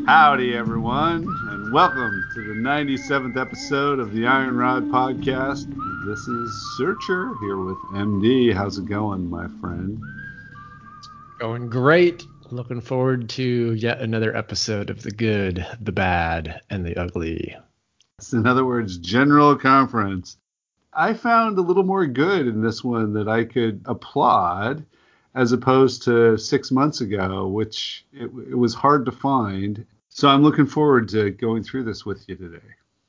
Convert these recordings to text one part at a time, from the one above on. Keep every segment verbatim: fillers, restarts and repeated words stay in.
Howdy, everyone, and welcome to the ninety-seventh episode of the Iron Rod Podcast. This is Searcher here with M D. How's it going, my friend? Going great. Looking forward to yet another episode of the good, the bad, and the ugly. In other words, General Conference. I found a little more good in this one that I could applaud as opposed to six months ago, which it, it was hard to find. So I'm looking forward to going through this with you today.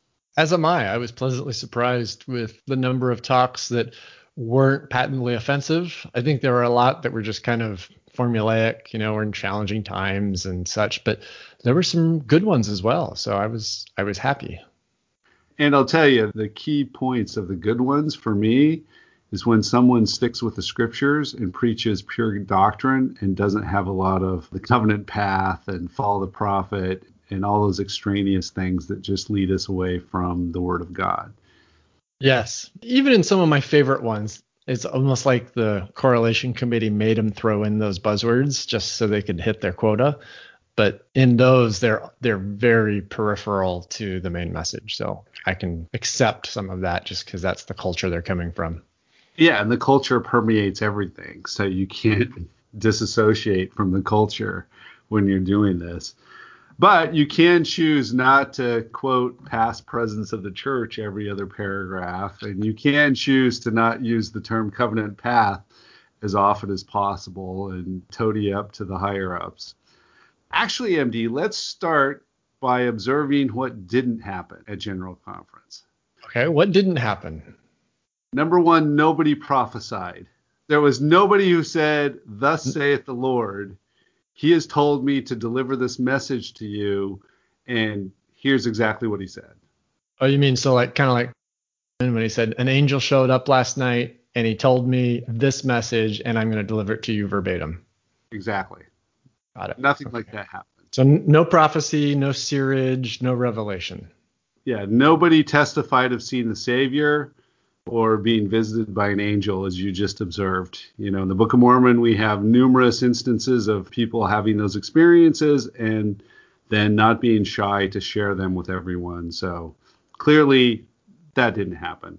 As am I. I was pleasantly surprised with the number of talks that weren't patently offensive. I think there were a lot that were just kind of formulaic, you know, we're in challenging times and such, but there were some good ones as well. So I was I was happy. And I'll tell you, the key points of the good ones for me is when someone sticks with the scriptures and preaches pure doctrine and doesn't have a lot of the covenant path and follow the prophet and all those extraneous things that just lead us away from the word of God. Yes. Even in some of my favorite ones, it's almost like the correlation committee made them throw in those buzzwords just so they could hit their quota. But in those, they're they're very peripheral to the main message. So I can accept some of that just because that's the culture they're coming from. Yeah, and the culture permeates everything. So you can't disassociate from the culture when you're doing this. But you can choose not to quote past presidents of the church every other paragraph. And you can choose to not use the term covenant path as often as possible and toady up to the higher ups. Actually, M D, let's start by observing what didn't happen at General Conference. Okay, what didn't happen? Number one, nobody prophesied. There was nobody who said, "Thus saith the Lord, he has told me to deliver this message to you, and here's exactly what he said." Oh, you mean so like kind of like when he said, an angel showed up last night and he told me this message and I'm going to deliver it to you verbatim. Exactly. Got it. Nothing Okay. like that happened. So no prophecy, no seerage, no revelation. Yeah, nobody testified of seeing the Savior or being visited by an angel, as you just observed. You know, in the Book of Mormon, we have numerous instances of people having those experiences and then not being shy to share them with everyone. So clearly that didn't happen.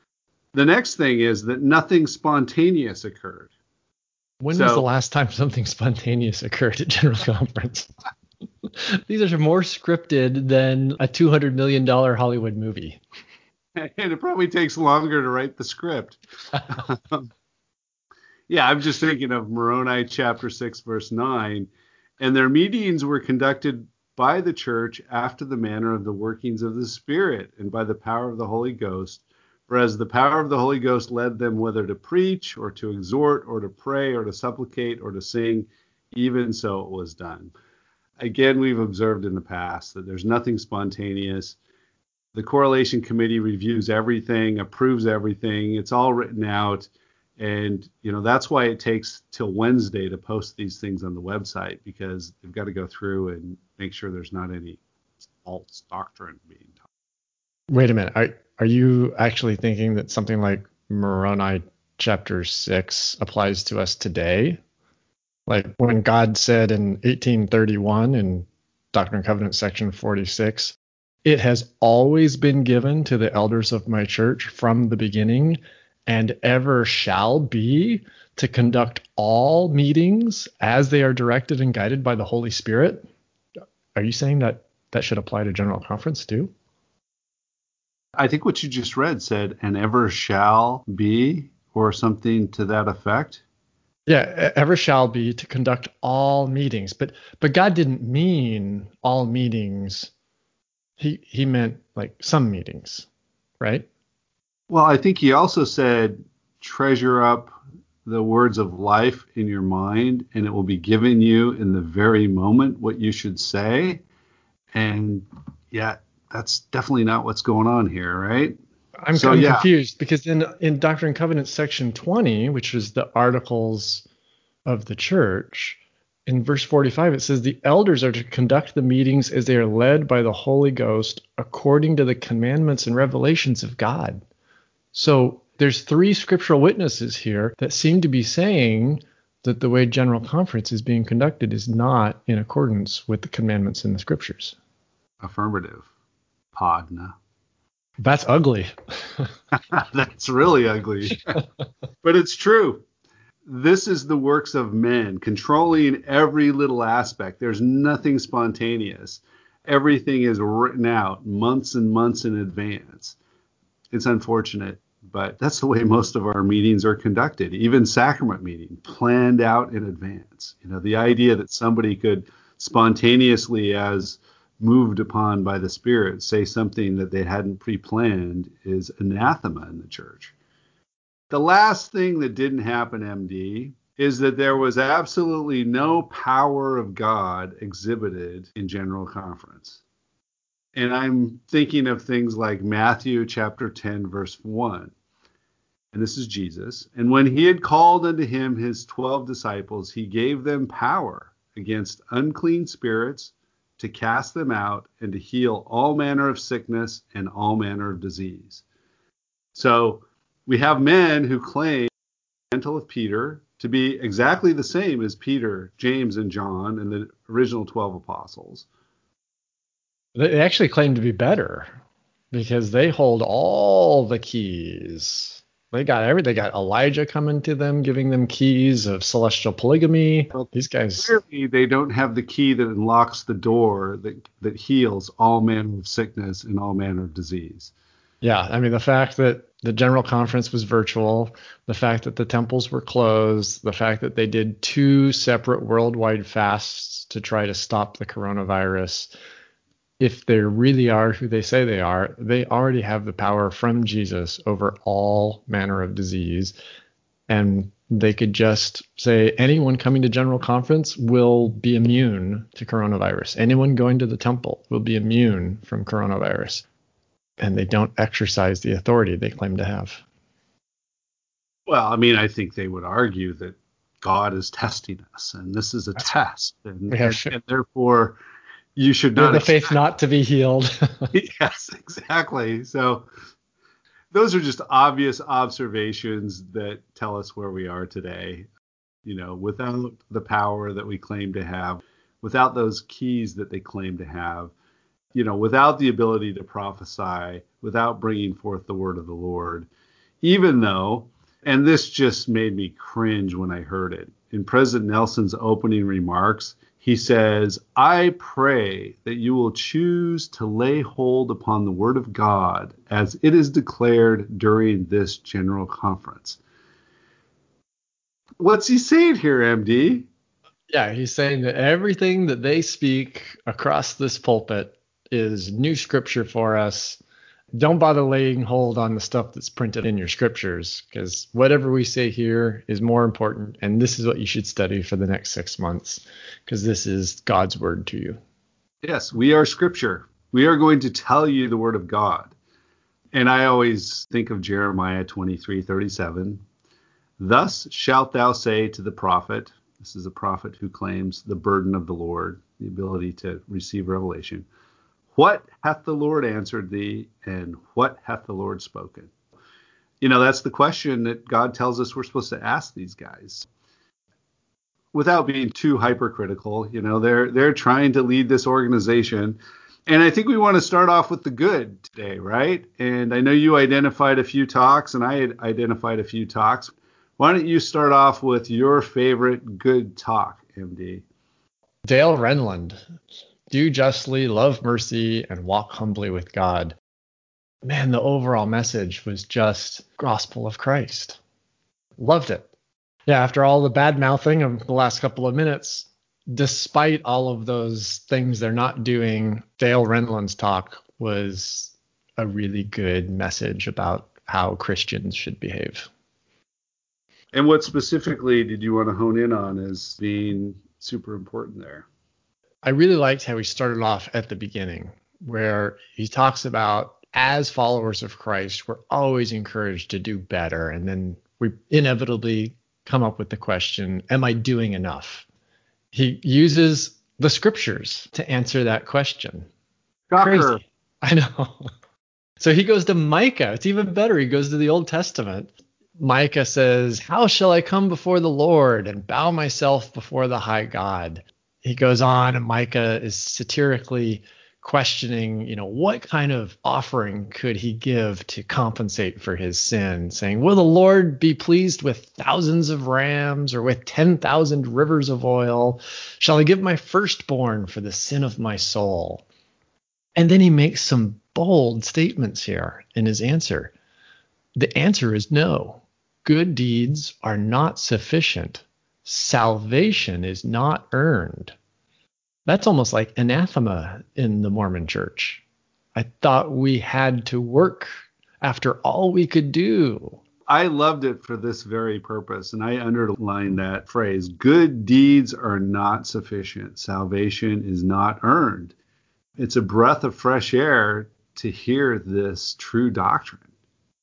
The next thing is that nothing spontaneous occurred. When so, was the last time something spontaneous occurred at General Conference? These are more scripted than a two hundred million dollars Hollywood movie. And it probably takes longer to write the script. Yeah, I'm just thinking of Moroni chapter six, verse nine. And their meetings were conducted by the church after the manner of the workings of the Spirit and by the power of the Holy Ghost. Whereas the power of the Holy Ghost led them whether to preach or to exhort or to pray or to supplicate or to sing. Even so it was done. Again, we've observed in the past that there's nothing spontaneous. The correlation committee reviews everything, approves everything. It's all written out. And, you know, that's why it takes till Wednesday to post these things on the website, because they've got to go through and make sure there's not any false doctrine being taught. Wait a minute. Are, are you actually thinking that something like Moroni chapter six applies to us today? Like when God said in eighteen thirty-one in Doctrine and Covenants section forty-six, it has always been given to the elders of my church from the beginning and ever shall be to conduct all meetings as they are directed and guided by the Holy Spirit. Are you saying that that should apply to General Conference too? I think what you just read said, "and ever shall be," or something to that effect. Yeah, ever shall be to conduct all meetings. But but God didn't mean all meetings. He he meant like some meetings, right? Well, I think he also said, treasure up the words of life in your mind, and it will be given you in the very moment what you should say. And yeah, that's definitely not what's going on here, right? I'm, so, I'm yeah. confused because in, in Doctrine and Covenants section twenty, which is the articles of the church, in verse forty-five, it says the elders are to conduct the meetings as they are led by the Holy Ghost according to the commandments and revelations of God. So there's three scriptural witnesses here that seem to be saying that the way General Conference is being conducted is not in accordance with the commandments in the scriptures. Affirmative. Podna. That's ugly. That's really ugly. But it's true. This is the works of men, controlling every little aspect. There's nothing spontaneous. Everything is written out months and months in advance. It's unfortunate, but that's the way most of our meetings are conducted. Even sacrament meeting, planned out in advance. You know, the idea that somebody could spontaneously, as moved upon by the Spirit, say something that they hadn't pre-planned is anathema in the church. The last thing that didn't happen, M D, is that there was absolutely no power of God exhibited in General Conference. And I'm thinking of things like Matthew chapter ten, verse one. And this is Jesus. And when he had called unto him his twelve disciples, he gave them power against unclean spirits, to cast them out, and to heal all manner of sickness and all manner of disease. So we have men who claim the mantle of Peter to be exactly the same as Peter, James, and John and the original twelve apostles. They actually claim to be better because they hold all the keys. They got every. They got Elijah coming to them, giving them keys of celestial polygamy. Well, these guys clearly they don't have the key that unlocks the door that that heals all manner of sickness and all manner of disease. Yeah, I mean the fact that the General Conference was virtual, the fact that the temples were closed, the fact that they did two separate worldwide fasts to try to stop the coronavirus. If they really are who they say they are, they already have the power from Jesus over all manner of disease. And they could just say anyone coming to General Conference will be immune to coronavirus. Anyone going to the temple will be immune from coronavirus. And they don't exercise the authority they claim to have. Well, I mean, I think they would argue that God is testing us, and this is a That's test, and, have, and, and therefore you should not have the faith not to be healed. Yes, exactly. So those are just obvious observations that tell us where we are today. You know, without the power that we claim to have, without those keys that they claim to have, you know, without the ability to prophesy, without bringing forth the word of the Lord, even though, and this just made me cringe when I heard it, in President Nelson's opening remarks, he says, I pray that you will choose to lay hold upon the word of God as it is declared during this General Conference. What's he saying here, M D? Yeah, he's saying that everything that they speak across this pulpit is new scripture for us. Don't bother laying hold on the stuff that's printed in your scriptures, because whatever we say here is more important, and this is what you should study for the next six months, because this is God's word to you. Yes, we are scripture. We are going to tell you the word of God. And I always think of Jeremiah twenty-three thirty-seven. Thus shalt thou say to the prophet, this is a prophet who claims the burden of the Lord, the ability to receive revelation. What hath the Lord answered thee, and what hath the Lord spoken? You know, that's the question that God tells us we're supposed to ask these guys. Without being too hypercritical, you know, they're they're trying to lead this organization. And I think we want to start off with the good today, right? And I know you identified a few talks, and I had identified a few talks. Why don't you start off with your favorite good talk, M D? Dale Renlund. Do justly, love mercy, and walk humbly with God. Man, the overall message was just gospel of Christ. Loved it. Yeah, after all the bad mouthing of the last couple of minutes, despite all of those things they're not doing, Dale Renlund's talk was a really good message about how Christians should behave. And what specifically did you want to hone in on as being super important there? I really liked how he started off at the beginning, where he talks about, as followers of Christ, we're always encouraged to do better. And then we inevitably come up with the question, am I doing enough? He uses the scriptures to answer that question. Shocker. Crazy. I know. So he goes to Micah. It's even better. He goes to the Old Testament. Micah says, how shall I come before the Lord and bow myself before the high God? He goes on, and Micah is satirically questioning, you know, what kind of offering could he give to compensate for his sin, saying, will the Lord be pleased with thousands of rams or with ten thousand rivers of oil? Shall I give my firstborn for the sin of my soul? And then he makes some bold statements here in his answer. The answer is no. Good deeds are not sufficient. Salvation is not earned. That's almost like anathema in the Mormon church. I thought we had to work after all we could do. I loved it for this very purpose, and I underlined that phrase. Good deeds are not sufficient. Salvation is not earned. It's a breath of fresh air to hear this true doctrine.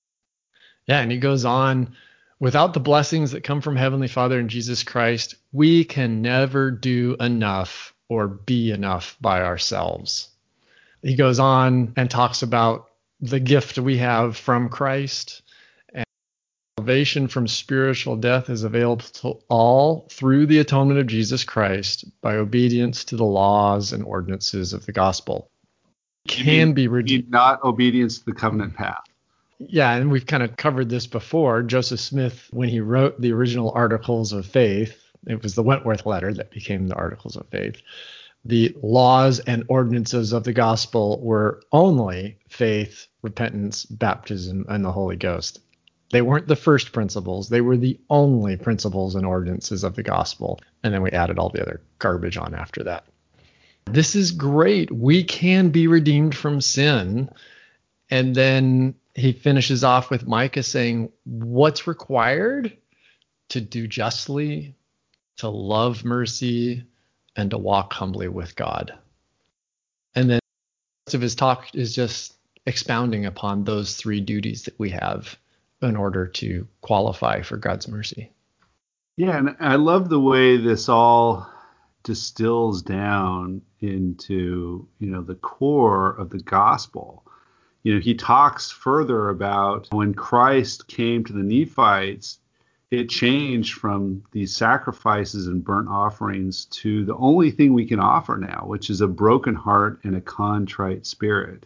Yeah, and he goes on, without the blessings that come from Heavenly Father and Jesus Christ, we can never do enough or be enough by ourselves. He goes on and talks about the gift we have from Christ, and salvation from spiritual death is available to all through the atonement of Jesus Christ by obedience to the laws and ordinances of the gospel. You Can mean, be redeemed. not obedience to the covenant path. Yeah, and we've kind of covered this before. Joseph Smith, when he wrote the original Articles of Faith, it was the Wentworth letter that became the Articles of Faith. The laws and ordinances of the gospel were only faith, repentance, baptism, and the Holy Ghost. They weren't the first principles. They were the only principles and ordinances of the gospel. And then we added all the other garbage on after that. This is great. We can be redeemed from sin. And then he finishes off with Micah saying, what's required? To do justly, to love mercy, and to walk humbly with God. And then the rest of his talk is just expounding upon those three duties that we have in order to qualify for God's mercy. Yeah, and I love the way this all distills down into, you know, the core of the gospel. You know, he talks further about when Christ came to the Nephites, it changed from these sacrifices and burnt offerings to the only thing we can offer now, which is a broken heart and a contrite spirit.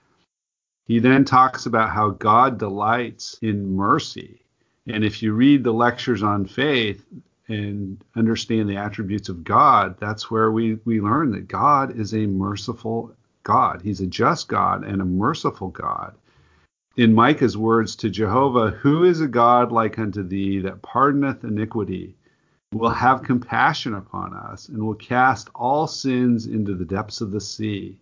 He then talks about how God delights in mercy. And if you read the lectures on faith and understand the attributes of God, that's where we, we learn that God is a merciful God. He's a just God and a merciful God. In Micah's words to Jehovah, who is a God like unto thee that pardoneth iniquity, will have compassion upon us, and will cast all sins into the depths of the sea.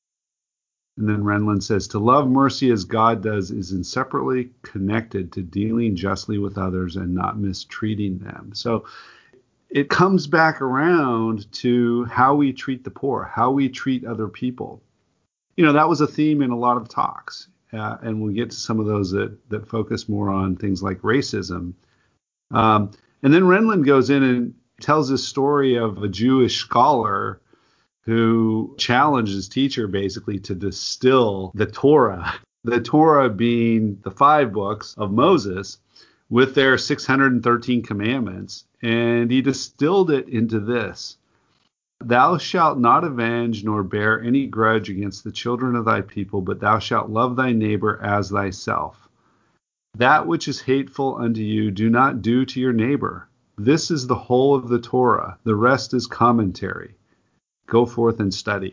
And then Renlund says, to love mercy as God does is inseparably connected to dealing justly with others and not mistreating them. So it comes back around to how we treat the poor, how we treat other people. You know, that was a theme in a lot of talks. Uh, and we'll get to some of those that, that focus more on things like racism. Um, and then Renlund goes in and tells this story of a Jewish scholar who challenged his teacher basically to distill the Torah, the Torah being the five books of Moses with their six hundred thirteen commandments. And he distilled it into this. Thou shalt not avenge nor bear any grudge against the children of thy people, but thou shalt love thy neighbor as thyself. That which is hateful unto you, do not do to your neighbor. This is the whole of the Torah. The rest is commentary. Go forth and study.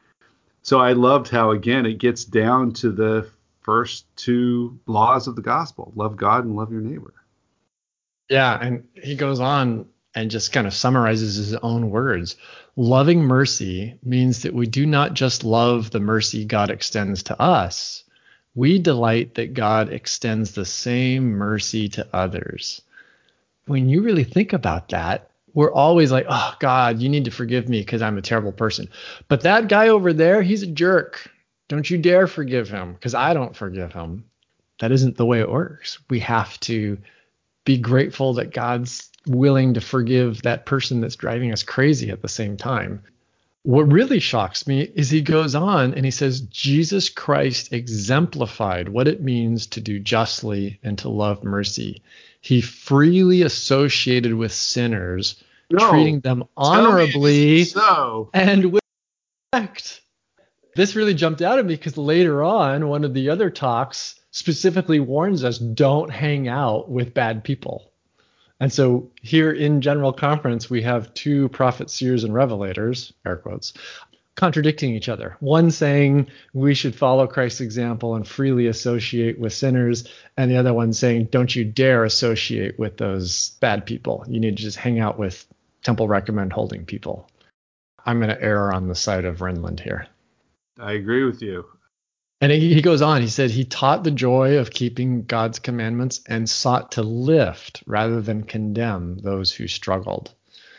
So I loved how, again, it gets down to the first two laws of the gospel. Love God and love your neighbor. Yeah, and he goes on and just kind of summarizes his own words. Loving mercy means that we do not just love the mercy God extends to us. We delight that God extends the same mercy to others. When you really think about that, we're always like, oh, God, you need to forgive me because I'm a terrible person. But that guy over there, he's a jerk. Don't you dare forgive him because I don't forgive him. That isn't the way it works. We have to be grateful that God's willing to forgive that person that's driving us crazy at the same time. What really shocks me is he goes on and he says, Jesus Christ exemplified what it means to do justly and to love mercy. He freely associated with sinners, No, treating them tell me it honorably isn't so. and with respect. This really jumped out at me because later on, one of the other talks specifically warns us, don't hang out with bad people. And so here in General Conference, we have two prophets, seers, and revelators, air quotes, contradicting each other. One saying we should follow Christ's example and freely associate with sinners, and the other one saying don't you dare associate with those bad people. You need to just hang out with temple recommend holding people. I'm going to err on the side of Renlund here. I agree with you. And he goes on, he said, he taught the joy of keeping God's commandments and sought to lift rather than condemn those who struggled.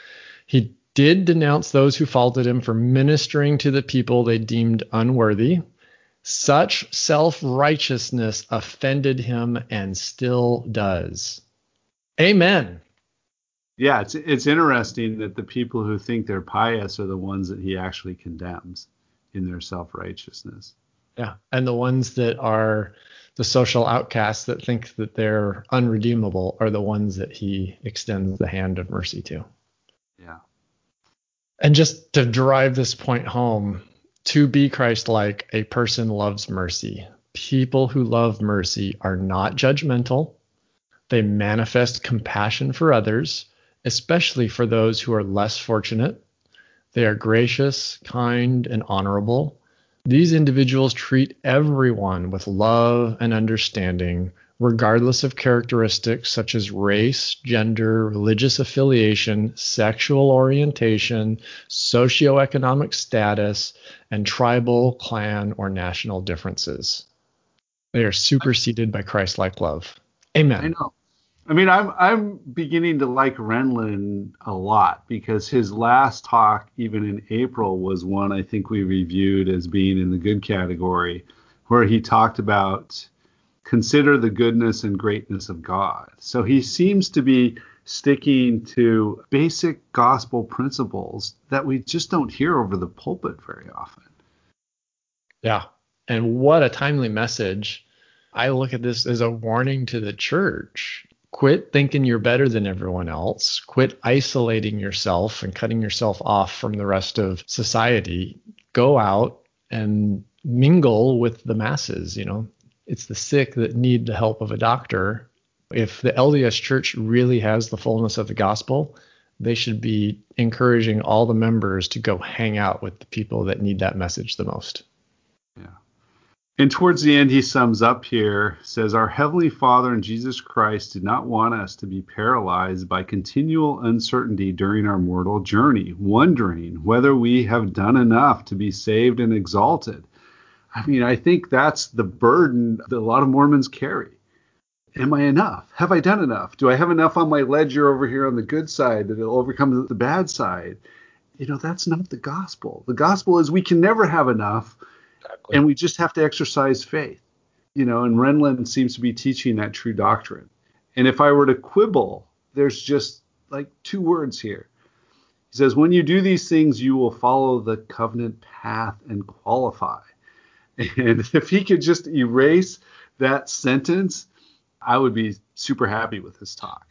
He did denounce those who faulted him for ministering to the people they deemed unworthy. Such self-righteousness offended him and still does. Amen. Yeah, it's it's interesting that the people who think they're pious are the ones that he actually condemns in their self-righteousness. Yeah, and the ones that are the social outcasts that think that they're unredeemable are the ones that he extends the hand of mercy to. Yeah. And just to drive this point home, to be Christ-like, a person loves mercy. People who love mercy are not judgmental. They manifest compassion for others, especially for those who are less fortunate. They are gracious, kind, and honorable. These individuals treat everyone with love and understanding, regardless of characteristics such as race, gender, religious affiliation, sexual orientation, socioeconomic status, and tribal, clan, or national differences. They are superseded by Christ-like love. Amen. I know. I mean, I'm I'm beginning to like Renlund a lot because his last talk, even in April, was one I think we reviewed as being in the good category, where he talked about consider the goodness and greatness of God. So he seems to be sticking to basic gospel principles that we just don't hear over the pulpit very often. Yeah. And what a timely message. I look at this as a warning to the church. Quit thinking you're better than everyone else. Quit isolating yourself and cutting yourself off from the rest of society. Go out and mingle with the masses. You know, it's the sick that need the help of a doctor. If the L D S Church really has the fullness of the gospel, they should be encouraging all the members to go hang out with the people that need that message the most. Yeah. And towards the end, he sums up here, says, our Heavenly Father and Jesus Christ did not want us to be paralyzed by continual uncertainty during our mortal journey, wondering whether we have done enough to be saved and exalted. I mean, I think that's the burden that a lot of Mormons carry. Am I enough? Have I done enough? Do I have enough on my ledger over here on the good side that it'll overcome the bad side? You know, that's not the gospel. The gospel is we can never have enough. Exactly. And we just have to exercise faith, you know, and Renlund seems to be teaching that true doctrine. And if I were to quibble, there's just like two words here. He says, when you do these things, you will follow the covenant path and qualify. And if he could just erase that sentence, I would be super happy with his talk.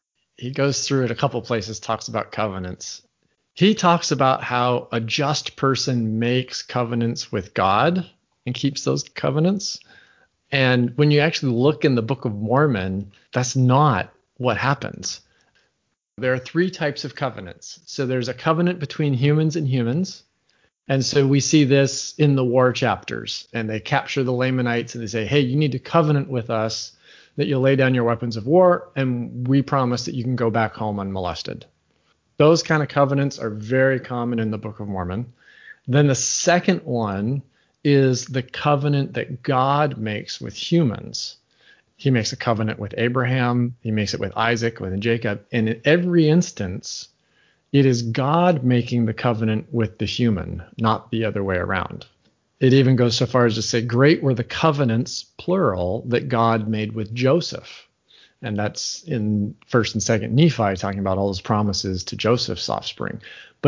He goes through it a couple places, talks about covenants. He talks about how a just person makes covenants with God and keeps those covenants. And when you actually look in the Book of Mormon, that's not what happens. There are three types of covenants. So there's a covenant between humans and humans. And so we see this in the war chapters. And they capture the Lamanites and they say, hey, you need to covenant with us that you'll lay down your weapons of war. And we promise that you can go back home unmolested. Those kind of covenants are very common in the Book of Mormon. Then the second one is the covenant that God makes with humans. He makes a covenant with Abraham. He makes it with Isaac, with Jacob. And in every instance, it is God making the covenant with the human, not the other way around. It even goes so far as to say, great were the covenants, plural, that God made with Joseph. And that's in First and Second Nephi, talking about all his promises to Joseph's offspring. But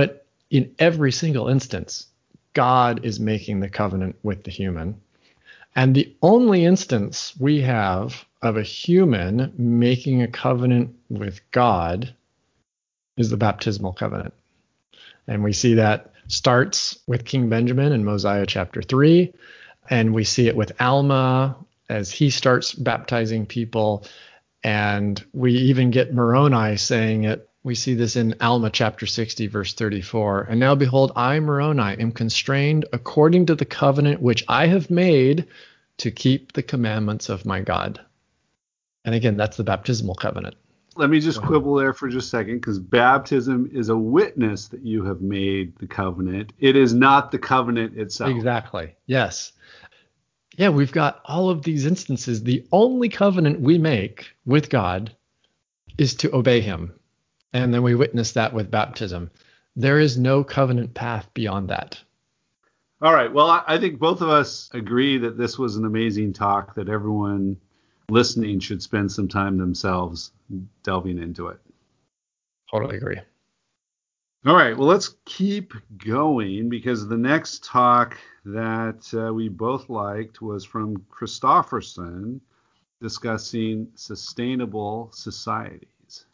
in every single instance, God is making the covenant with the human. And the only instance we have of a human making a covenant with God is the baptismal covenant. And we see that starts with King Benjamin in Mosiah chapter three. And we see it with Alma as he starts baptizing people. And we even get Moroni saying it. We see this in Alma chapter sixty, verse thirty-four. And now behold, I, Moroni, am constrained according to the covenant which I have made to keep the commandments of my God. And again, that's the baptismal covenant. Let me just quibble there for just a second, because baptism is a witness that you have made the covenant. It is not the covenant itself. Exactly. Yes. Yeah, we've got all of these instances. The only covenant we make with God is to obey him. And then we witness that with baptism. There is no covenant path beyond that. All right. Well, I, I think both of us agree that this was an amazing talk, that everyone listening should spend some time themselves delving into it. Totally agree. All right. Well, let's keep going, because the next talk that uh, we both liked was from Christofferson, discussing sustainable societies.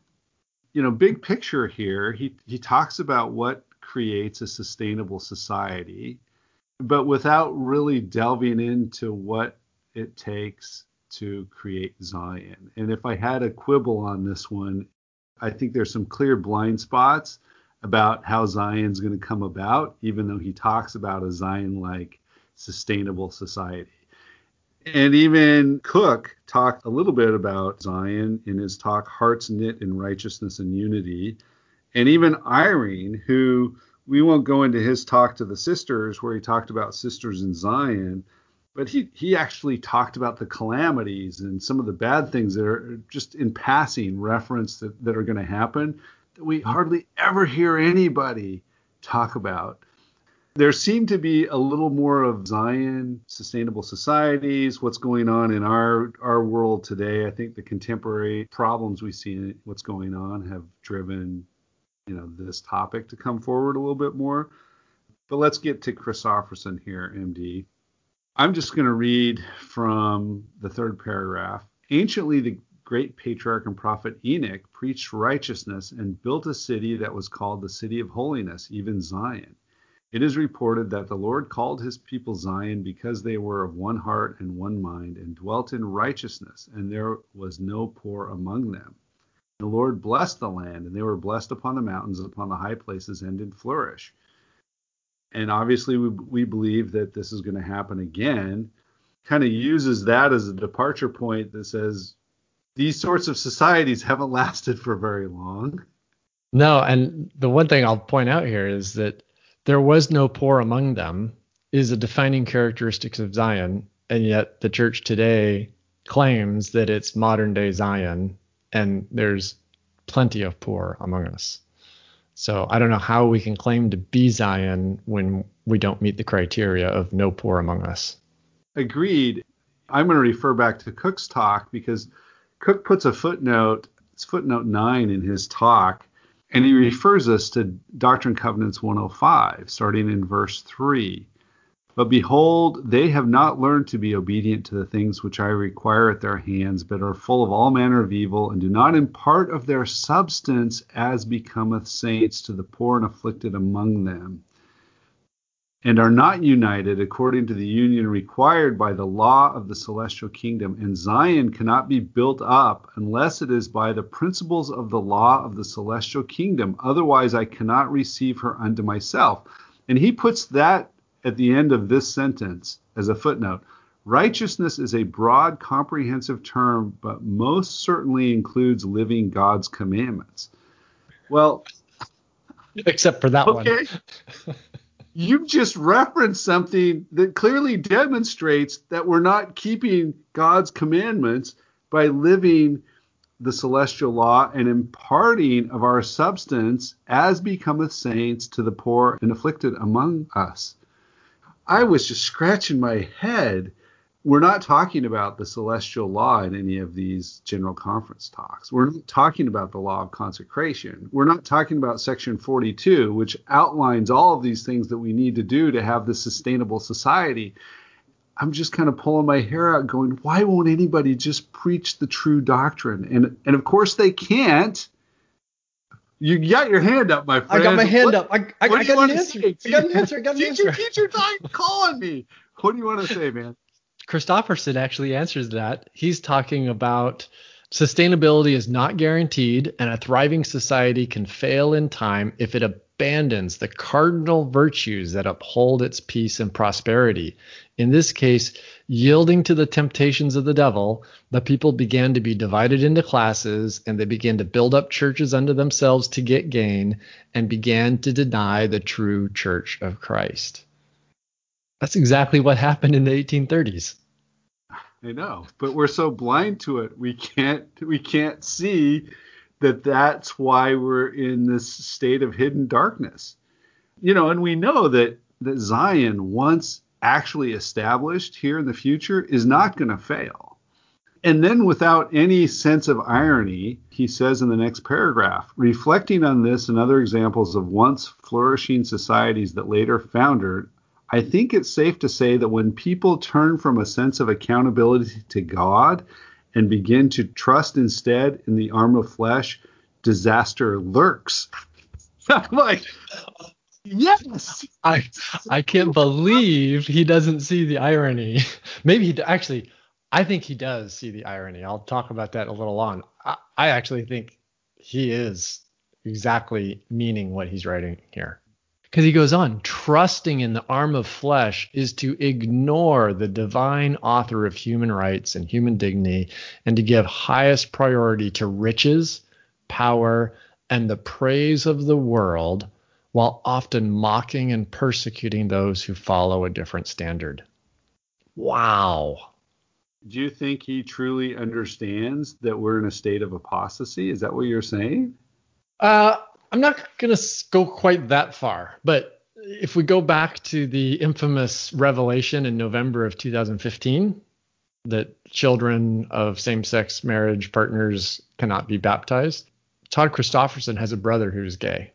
You know, big picture here, he, he talks about what creates a sustainable society, but without really delving into what it takes to create Zion. And if I had a quibble on this one, I think there's some clear blind spots about how Zion's going to come about, even though he talks about a Zion-like sustainable society. And even Cook talked a little bit about Zion in his talk, Hearts Knit in Righteousness and Unity. And even Irene, who we won't go into his talk to the sisters, where he talked about sisters in Zion, but he, he actually talked about the calamities and some of the bad things that are just in passing reference that, that are going to happen that we hardly ever hear anybody talk about. There seemed to be a little more of Zion, sustainable societies, what's going on in our, our world today. I think the contemporary problems we see, what's going on, have driven, you know, this topic to come forward a little bit more. But let's get to Christofferson here, M D. I'm just going to read from the third paragraph. Anciently, the great patriarch and prophet Enoch preached righteousness and built a city that was called the city of holiness, even Zion. It is reported that the Lord called his people Zion because they were of one heart and one mind and dwelt in righteousness, and there was no poor among them. The Lord blessed the land, and they were blessed upon the mountains, upon the high places, and did flourish. And obviously we, we believe that this is going to happen again. Kind of uses that as a departure point that says these sorts of societies haven't lasted for very long. No, and the one thing I'll point out here is that there was no poor among them is a defining characteristic of Zion, and yet the church today claims that it's modern day Zion, and there's plenty of poor among us. So I don't know how we can claim to be Zion when we don't meet the criteria of no poor among us. Agreed. I'm going to refer back to Cook's talk, because Cook puts a footnote, it's footnote nine in his talk, and he refers us to Doctrine and Covenants one oh five, starting in verse three. But behold, they have not learned to be obedient to the things which I require at their hands, but are full of all manner of evil, and do not impart of their substance as becometh saints to the poor and afflicted among them, and are not united according to the union required by the law of the celestial kingdom. And Zion cannot be built up unless it is by the principles of the law of the celestial kingdom. Otherwise I cannot receive her unto myself. And he puts that at the end of this sentence as a footnote. Righteousness is a broad, comprehensive term, but most certainly includes living God's commandments. Well, except for that okay. one. You've just referenced something that clearly demonstrates that we're not keeping God's commandments by living the celestial law and imparting of our substance as becometh saints to the poor and afflicted among us. I was just scratching my head we're not talking about the celestial law in any of these general conference talks. We're not talking about the law of consecration. We're not talking about section forty-two, which outlines all of these things that we need to do to have this sustainable society. I'm just kind of pulling my hair out going, why won't anybody just preach the true doctrine? And and of course they can't. You got your hand up, my friend. I got my hand what, up. I, I, I got an answer. Say? I got an answer. I got an teacher, answer. Teacher, teacher, calling me. What do you want to say, man? Christofferson actually answers that. He's talking about sustainability is not guaranteed, and a thriving society can fail in time if it abandons the cardinal virtues that uphold its peace and prosperity. In this case, yielding to the temptations of the devil, the people began to be divided into classes, and they began to build up churches unto themselves to get gain, and began to deny the true church of Christ. That's exactly what happened in the eighteen thirties. I know, but we're so blind to it. We can't we can't see that that's why we're in this state of hidden darkness. You know, and we know that, that Zion, once actually established here in the future, is not going to fail. And then without any sense of irony, he says in the next paragraph, reflecting on this and other examples of once flourishing societies that later foundered, I think it's safe to say that when people turn from a sense of accountability to God and begin to trust instead in the arm of flesh, disaster lurks. I'm like, yes. I I can't believe he doesn't see the irony. Maybe he actually, I think he does see the irony. I'll talk about that a little on. I, I actually think he is exactly meaning what he's writing here. Because he goes on, trusting in the arm of flesh is to ignore the divine author of human rights and human dignity, and to give highest priority to riches, power, and the praise of the world, while often mocking and persecuting those who follow a different standard. Wow. Do you think he truly understands that we're in a state of apostasy? Is that what you're saying? Uh, I'm not going to go quite that far, but if we go back to the infamous revelation in November of two thousand fifteen, that children of same-sex marriage partners cannot be baptized, Todd Christofferson has a brother who's gay.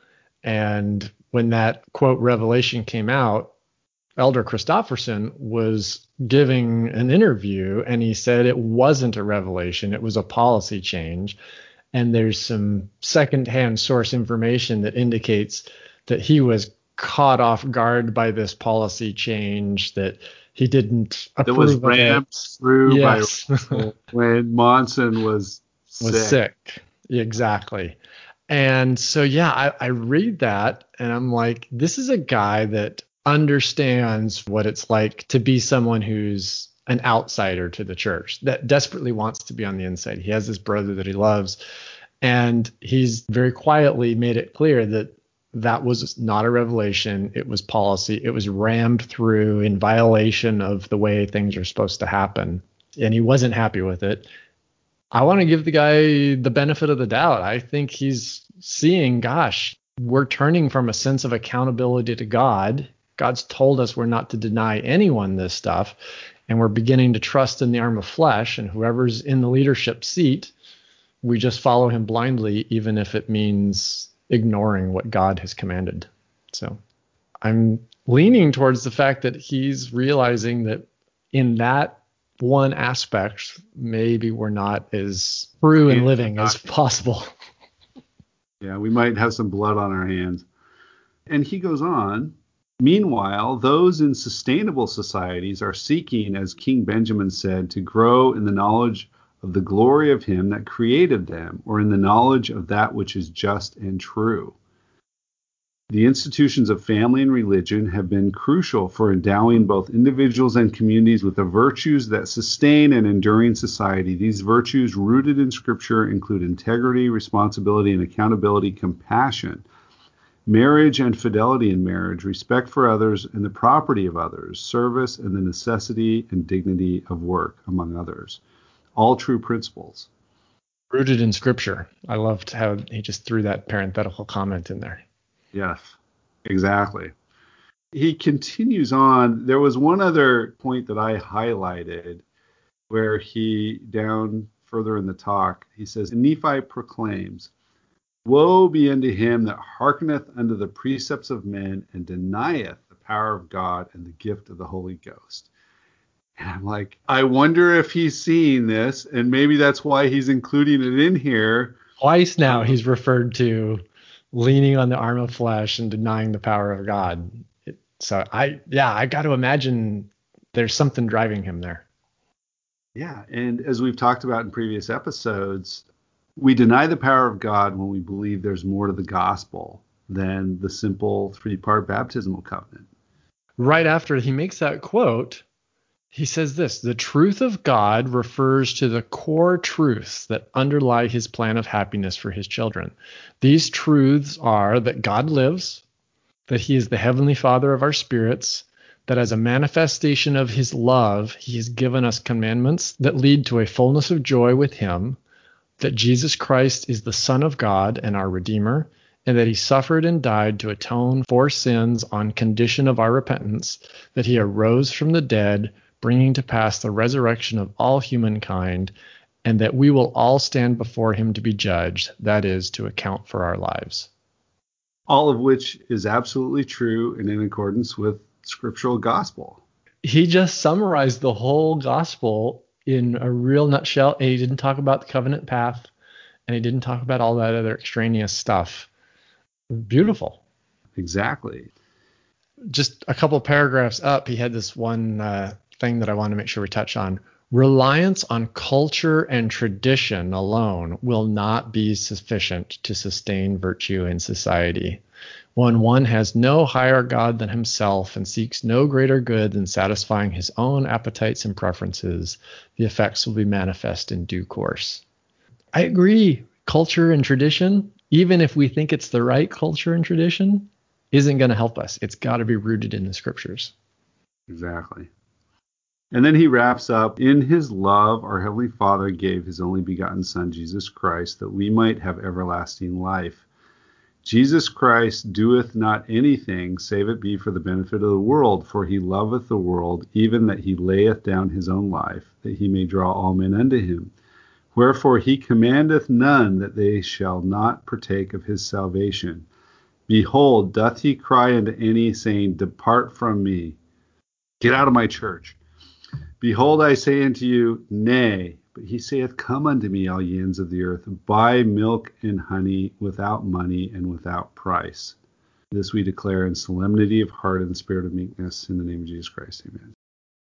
And when that, quote, revelation came out, Elder Christofferson was giving an interview, and he said it wasn't a revelation, it was a policy change. And there's some secondhand source information that indicates that he was caught off guard by this policy change, that he didn't approve that was of rammed it. through Yes. by when Monson was sick. was sick. Exactly. And so, yeah, I, I read that and I'm like, this is a guy that understands what it's like to be someone who's an outsider to the church, that desperately wants to be on the inside. He has this brother that he loves, and he's very quietly made it clear that that was not a revelation. It was policy. It was rammed through in violation of the way things are supposed to happen. And he wasn't happy with it. I want to give the guy the benefit of the doubt. I think he's seeing, gosh, we're turning from a sense of accountability to God. God's told us we're not to deny anyone this stuff. And we're beginning to trust in the arm of flesh, and whoever's in the leadership seat, we just follow him blindly, even if it means ignoring what God has commanded. So I'm leaning towards the fact that he's realizing that in that one aspect, maybe we're not as true and living as possible. Yeah, we might have some blood on our hands. And he goes on, meanwhile, those in sustainable societies are seeking, as King Benjamin said, to grow in the knowledge of the glory of him that created them, or in the knowledge of that which is just and true. The institutions of family and religion have been crucial for endowing both individuals and communities with the virtues that sustain an enduring society. These virtues, rooted in Scripture, include integrity, responsibility, and accountability, compassion, marriage and fidelity in marriage, respect for others and the property of others, service, and the necessity and dignity of work, among others. All true principles. Rooted in Scripture. I loved how he just threw that parenthetical comment in there. Yes, exactly. He continues on. There was one other point that I highlighted where he, down further in the talk, he says, Nephi proclaims, woe be unto him that hearkeneth unto the precepts of men and denieth the power of God and the gift of the Holy Ghost. And I'm like, I wonder if he's seeing this, and maybe that's why he's including it in here. Twice now um, he's referred to leaning on the arm of flesh and denying the power of God. It, so I, yeah, I got to imagine there's something driving him there. Yeah, and as we've talked about in previous episodes, we deny the power of God when we believe there's more to the gospel than the simple three-part baptismal covenant. Right after he makes that quote, he says this: the truth of God refers to the core truths that underlie his plan of happiness for his children. These truths are that God lives, that he is the heavenly Father of our spirits, that as a manifestation of his love, he has given us commandments that lead to a fullness of joy with him, that Jesus Christ is the Son of God and our Redeemer, and that he suffered and died to atone for sins on condition of our repentance, that he arose from the dead, bringing to pass the resurrection of all humankind, and that we will all stand before him to be judged, that is, to account for our lives. All of which is absolutely true and in accordance with scriptural gospel. He just summarized the whole gospel in a real nutshell, and he didn't talk about the covenant path, and he didn't talk about all that other extraneous stuff. Beautiful. Exactly. Just a couple paragraphs up, he had this one uh, thing that I want to make sure we touch on. Reliance on culture and tradition alone will not be sufficient to sustain virtue in society. When one has no higher God than himself and seeks no greater good than satisfying his own appetites and preferences, the effects will be manifest in due course. I agree. Culture and tradition, even if we think it's the right culture and tradition, isn't going to help us. It's got to be rooted in the scriptures. Exactly. And then he wraps up, in his love, our Heavenly Father gave his only begotten Son, Jesus Christ, that we might have everlasting life. Jesus Christ doeth not anything, save it be for the benefit of the world, for he loveth the world, even that he layeth down his own life, that he may draw all men unto him. Wherefore he commandeth none that they shall not partake of his salvation. Behold, doth he cry unto any, saying, Depart from me, get out of my church. Behold, I say unto you, Nay, but he saith, Come unto me, all ye ends of the earth, buy milk and honey without money and without price. This we declare in solemnity of heart and spirit of meekness, in the name of Jesus Christ. Amen.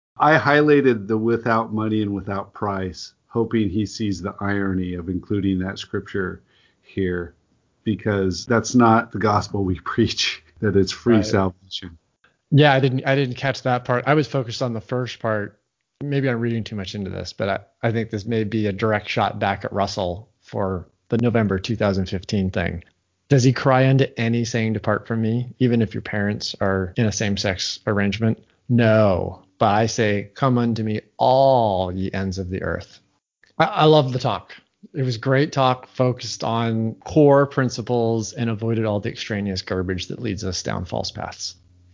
I highlighted the without money and without price, hoping he sees the irony of including that scripture here, because that's not the gospel we preach, that it's free Right. salvation. Yeah, I didn't I didn't catch that part. I was focused on the first part. Maybe I'm reading too much into this, but I, I think this may be a direct shot back at Russell for the November two thousand fifteen thing. Does he cry unto any, saying, Depart from me, even if your parents are in a same-sex arrangement? No, but I say, Come unto me, all ye ends of the earth. I, I love the talk. It was great talk, focused on core principles and avoided all the extraneous garbage that leads us down false paths.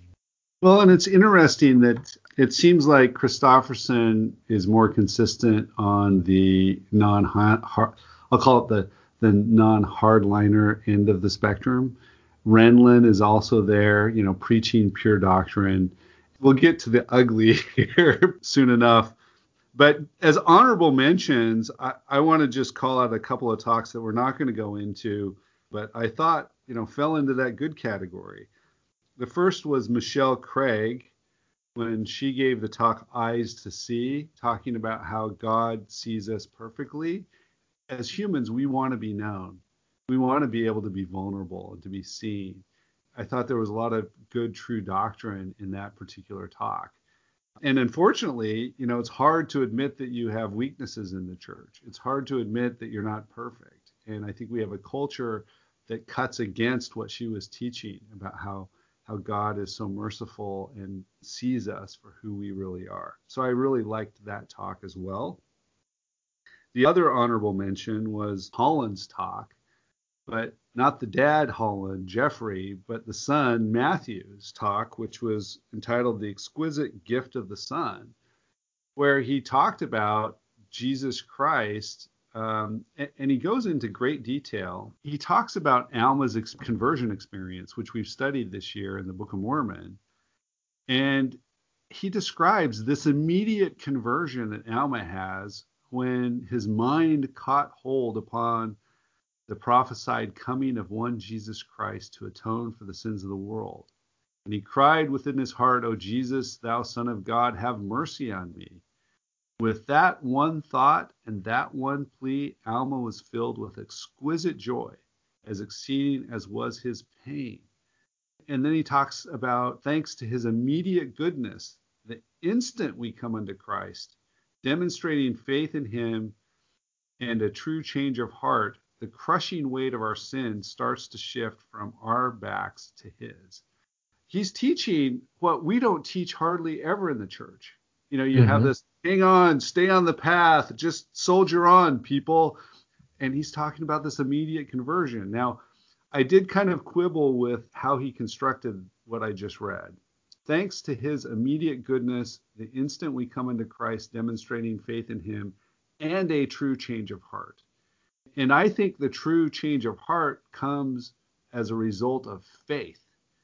Well, and it's interesting that it seems like Christofferson is more consistent on the non-hard, I'll call it the, the non-hardliner end of the spectrum. Renlund is also there, you know, preaching pure doctrine. We'll get to the ugly here soon enough. But as honorable mentions, I, I want to just call out a couple of talks that we're not going to go into, but I thought, you know, fell into that good category. The first was Michelle Craig, when she gave the talk Eyes to See, talking about how God sees us perfectly. As humans, we want to be known. We want to be able to be vulnerable and to be seen. I thought there was a lot of good, true doctrine in that particular talk. And unfortunately, you know, it's hard to admit that you have weaknesses in the church. It's hard to admit that you're not perfect. And I think we have a culture that cuts against what she was teaching about how how God is so merciful and sees us for who we really are. So I really liked that talk as well. The other honorable mention was Holland's talk, but not the dad, Holland, Jeffrey, but the son, Matthew's talk, which was entitled The Exquisite Gift of the Son, where he talked about Jesus Christ. Um, and, and he goes into great detail. He talks about Alma's ex- conversion experience, which we've studied this year in the Book of Mormon. And he describes this immediate conversion that Alma has when his mind caught hold upon the prophesied coming of one Jesus Christ to atone for the sins of the world. And he cried within his heart, O Jesus, thou Son of God, have mercy on me. With that one thought and that one plea, Alma was filled with exquisite joy, as exceeding as was his pain. And then he talks about, thanks to his immediate goodness, the instant we come unto Christ, demonstrating faith in him and a true change of heart, the crushing weight of our sin starts to shift from our backs to his. He's teaching what we don't teach hardly ever in the church. You know, you mm-hmm. have this, hang on, stay on the path, just soldier on, people. And he's talking about this immediate conversion. Now, I did kind of quibble with how he constructed what I just read. Thanks to his immediate goodness, the instant we come into Christ, demonstrating faith in him and a true change of heart. And I think the true change of heart comes as a result of faith,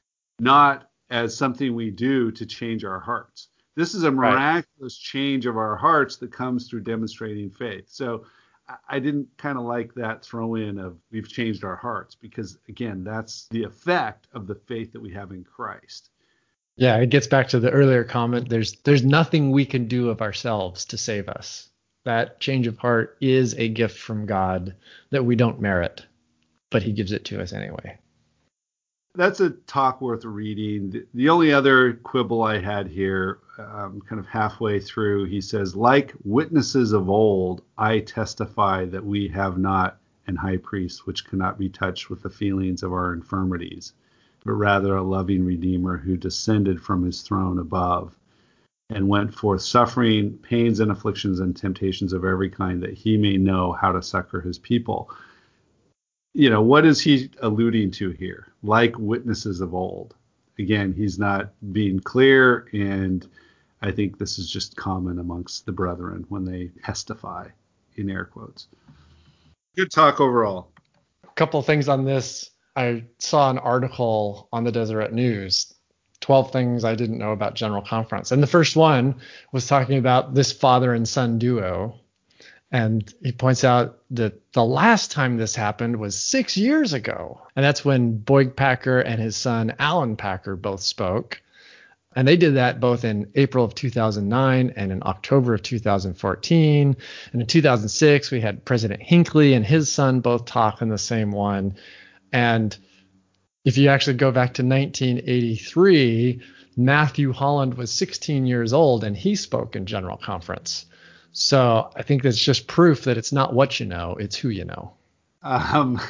not as something we do to change our hearts. This is a miraculous right. change of our hearts that comes through demonstrating faith. So I didn't kind of like that throw in of we've changed our hearts, because, again, that's the effect of the faith that we have in Christ. Yeah, it gets back to the earlier comment. There's there's nothing we can do of ourselves to save us. That change of heart is a gift from God that we don't merit, but he gives it to us anyway. That's a talk worth reading. The only other quibble I had here, um, kind of halfway through, he says, like witnesses of old, I testify that we have not an high priest which cannot be touched with the feelings of our infirmities, but rather a loving Redeemer who descended from his throne above and went forth suffering pains and afflictions and temptations of every kind, that he may know how to succor his people. You know, what is he alluding to here? Like witnesses of old. Again, he's not being clear, and I think this is just common amongst the brethren when they testify, in air quotes. Good talk overall. A couple of things on this. I saw an article on the Deseret News, twelve things I didn't know about General Conference. And the first one was talking about this father and son duo. And he points out that the last time this happened was six years ago. And that's when Boyd Packer and his son, Alan Packer, both spoke. And they did that both in April of two thousand nine and in October of two thousand fourteen. And in two thousand six, we had President Hinckley and his son both talk in the same one. And if you actually go back to nineteen eighty-three, Matthew Holland was sixteen years old and he spoke in General Conference. So I think that's just proof that it's not what you know, it's who you know. Um,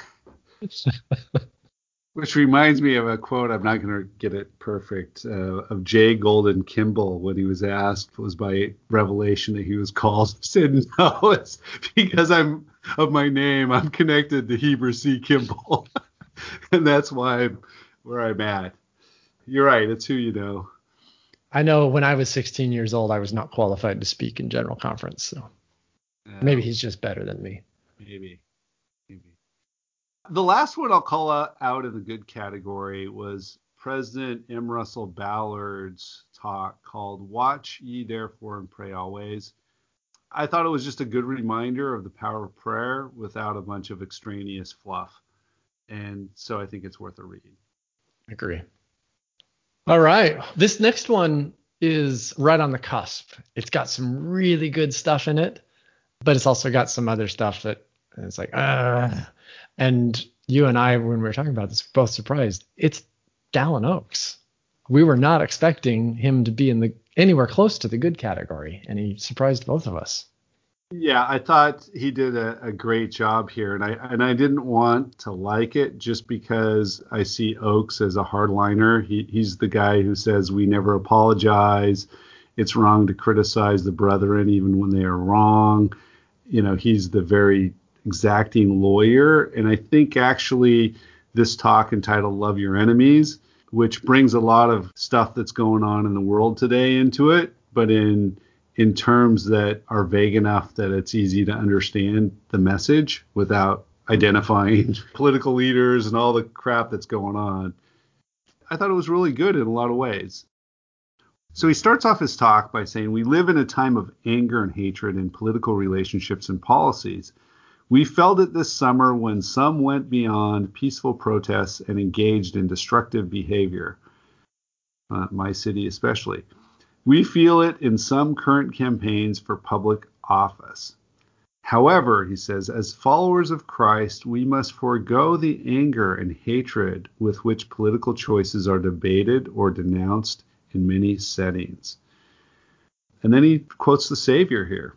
which reminds me of a quote, I'm not going to get it perfect, uh, of J. Golden Kimball when he was asked, was by revelation that he was called, he said, no, it's because I'm of my name, I'm connected to Heber C. Kimball. And that's why I'm where I'm at. You're right, it's who you know. I know when I was sixteen years old, I was not qualified to speak in General Conference. So uh, maybe he's just better than me. Maybe. Maybe. The last one I'll call out in the good category was President M. Russell Ballard's talk called Watch Ye Therefore and Pray Always. I thought it was just a good reminder of the power of prayer without a bunch of extraneous fluff. And so I think it's worth a read. Agree. All right. This next one is right on the cusp. It's got some really good stuff in it, but it's also got some other stuff that it's like, uh, and you and I, when we were talking about this, were both surprised. It's Dallin Oaks. We were not expecting him to be in the anywhere close to the good category, and he surprised both of us. Yeah, I thought he did a, a great job here, and I and I didn't want to like it just because I see Oaks as a hardliner. He he's the guy who says we never apologize. It's wrong to criticize the brethren even when they are wrong. You know, he's the very exacting lawyer, and I think actually this talk entitled Love Your Enemies, which brings a lot of stuff that's going on in the world today into it, but in in terms that are vague enough that it's easy to understand the message without identifying political leaders and all the crap that's going on. I thought it was really good in a lot of ways. So he starts off his talk by saying, we live in a time of anger and hatred in political relationships and policies. We felt it this summer when some went beyond peaceful protests and engaged in destructive behavior, uh, my city especially. We feel it in some current campaigns for public office. However, he says, as followers of Christ, we must forego the anger and hatred with which political choices are debated or denounced in many settings. And then he quotes the Savior here.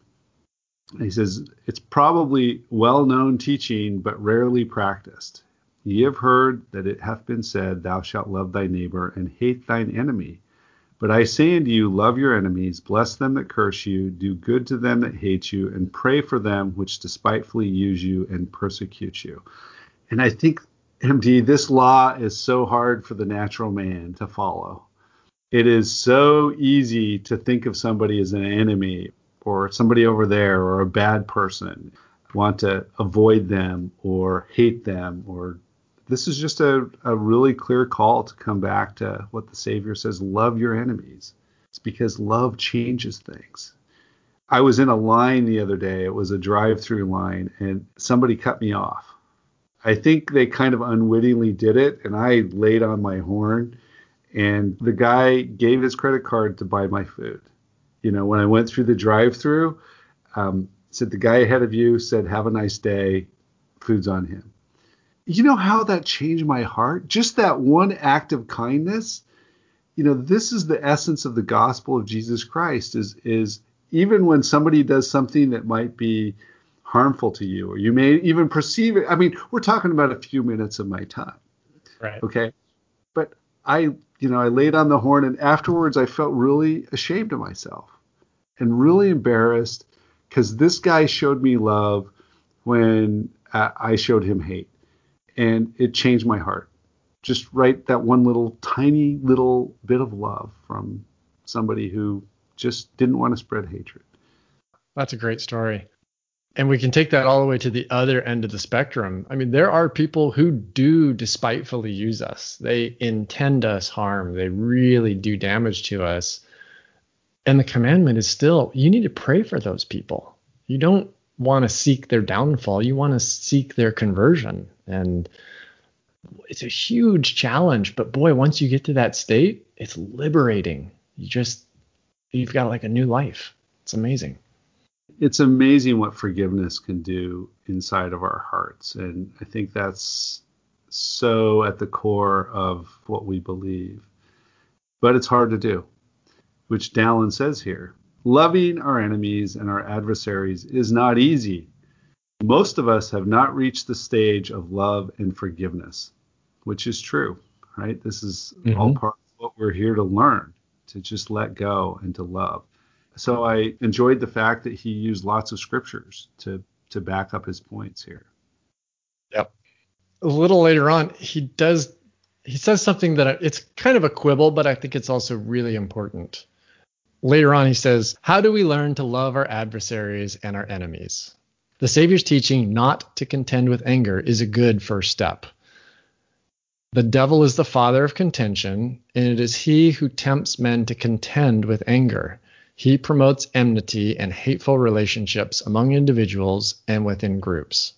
He says, it's probably well-known teaching, but rarely practiced. Ye have heard that it hath been said, thou shalt love thy neighbor and hate thine enemy. But I say unto you, love your enemies, bless them that curse you, do good to them that hate you, and pray for them which despitefully use you and persecute you. And I think, M D, this law is so hard for the natural man to follow. It is so easy to think of somebody as an enemy or somebody over there or a bad person, want to avoid them or hate them. Or this is just a, a really clear call to come back to what the Savior says, love your enemies. It's because love changes things. I was in a line the other day. It was a drive-through line, and somebody cut me off. I think they kind of unwittingly did it, and I laid on my horn, and the guy gave his credit card to buy my food. You know, when I went through the drive-through, um, said the guy ahead of you said, have a nice day, food's on him. You know how that changed my heart? Just that one act of kindness. You know, this is the essence of the gospel of Jesus Christ, is, is even when somebody does something that might be harmful to you, or you may even perceive it. I mean, we're talking about a few minutes of my time. Right. Okay. But I, you know, I laid on the horn, and afterwards I felt really ashamed of myself and really embarrassed because this guy showed me love when uh, I showed him hate. And it changed my heart. Just right, that one little tiny little bit of love from somebody who just didn't want to spread hatred. That's a great story. And we can take that all the way to the other end of the spectrum. I mean, there are people who do despitefully use us. They intend us harm. They really do damage to us. And the commandment is still, you need to pray for those people. You don't want to seek their downfall. You want to seek their conversion. And it's a huge challenge. But boy, once you get to that state, it's liberating. You just, you've got like a new life. It's amazing. It's amazing what forgiveness can do inside of our hearts. And I think that's so at the core of what we believe. But it's hard to do, which Dallin says here. Loving our enemies and our adversaries is not easy. Most of us have not reached the stage of love and forgiveness, which is true, right? This is mm-hmm. all part of what we're here to learn, to just let go and to love. So I enjoyed the fact that he used lots of scriptures to to back up his points here. Yep. A little later on, he does he says something that it's kind of a quibble, but I think it's also really important. Later on, he says, how do we learn to love our adversaries and our enemies? The Savior's teaching not to contend with anger is a good first step. The devil is the father of contention, and it is he who tempts men to contend with anger. He promotes enmity and hateful relationships among individuals and within groups.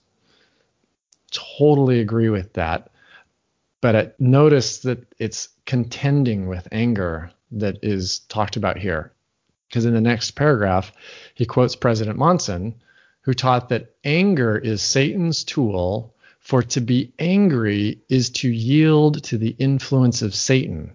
Totally agree with that. But I notice that it's contending with anger that is talked about here. Because in the next paragraph, he quotes President Monson, who taught that anger is Satan's tool, for to be angry is to yield to the influence of Satan.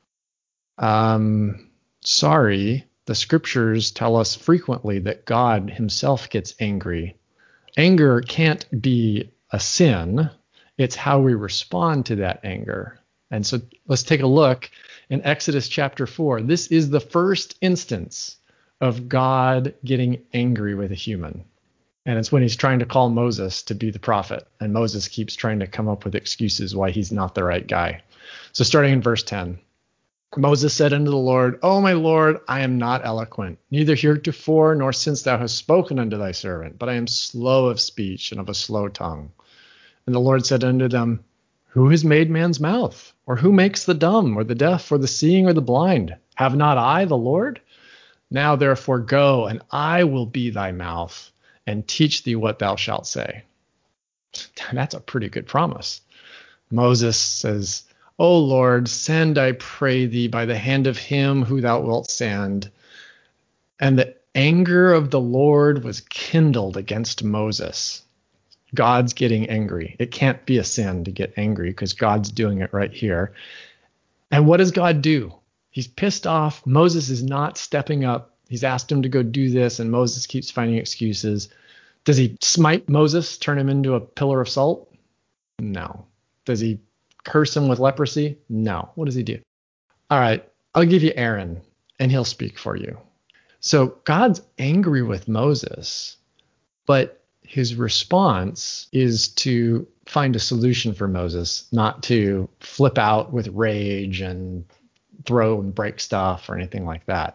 Um, sorry. The scriptures tell us frequently that God himself gets angry. Anger can't be a sin. It's how we respond to that anger. And so let's take a look in Exodus chapter four. This is the first instance of God getting angry with a human. And it's when he's trying to call Moses to be the prophet. And Moses keeps trying to come up with excuses why he's not the right guy. So starting in verse ten, Moses said unto the Lord, O my Lord, I am not eloquent, neither heretofore nor since thou hast spoken unto thy servant, but I am slow of speech and of a slow tongue. And the Lord said unto them, Who has made man's mouth? Or who makes the dumb, or the deaf, or the seeing, or the blind? Have not I the Lord? Now therefore go, and I will be thy mouth, and teach thee what thou shalt say. That's a pretty good promise. Moses says, O Lord, send, I pray thee, by the hand of him who thou wilt send. And the anger of the Lord was kindled against Moses. God's getting angry. It can't be a sin to get angry because God's doing it right here. And what does God do? He's pissed off. Moses is not stepping up. He's asked him to go do this, and Moses keeps finding excuses. Does he smite Moses, turn him into a pillar of salt? No. Does he curse him with leprosy? No. What does he do? All right, I'll give you Aaron, and he'll speak for you. So God's angry with Moses, but his response is to find a solution for Moses, not to flip out with rage and throw and break stuff or anything like that.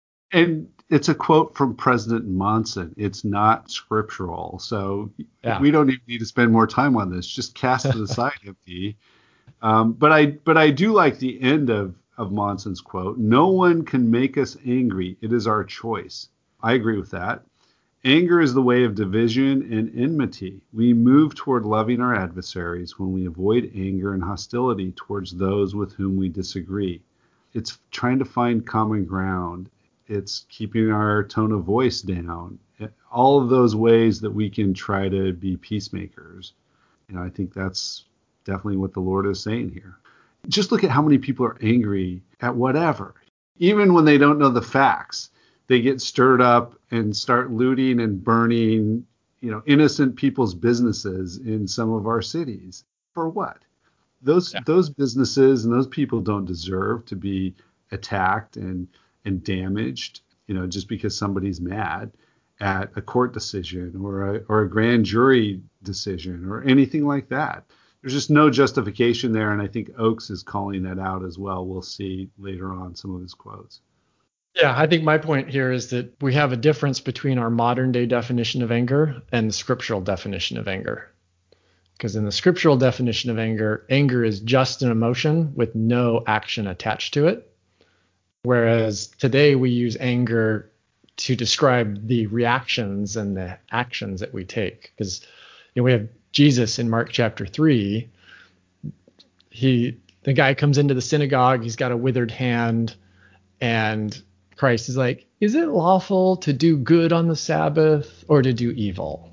And it's a quote from President Monson. It's not scriptural. So yeah. We don't even need to spend more time on this. Just cast it aside, M P. Um, but I but I do like the end of, of Monson's quote. No one can make us angry. It is our choice. I agree with that. Anger is the way of division and enmity. We move toward loving our adversaries when we avoid anger and hostility towards those with whom we disagree. It's trying to find common ground. It's keeping our tone of voice down. All of those ways that we can try to be peacemakers. You know, I think that's definitely what the Lord is saying here. Just look at how many people are angry at whatever. Even when they don't know the facts, they get stirred up and start looting and burning, you know, innocent people's businesses in some of our cities. For what? Those yeah. those businesses and those people don't deserve to be attacked and and damaged, you know, just because somebody's mad at a court decision or a, or a grand jury decision or anything like that. There's just no justification there, and I think Oakes is calling that out as well. We'll see later on some of his quotes. Yeah, I think my point here is that we have a difference between our modern day definition of anger and the scriptural definition of anger. Because in the scriptural definition of anger, anger is just an emotion with no action attached to it. Whereas today we use anger to describe the reactions and the actions that we take. Because you know, we have Jesus in Mark chapter three. He, the guy comes into the synagogue, he's got a withered hand, and Christ is like, is it lawful to do good on the Sabbath or to do evil?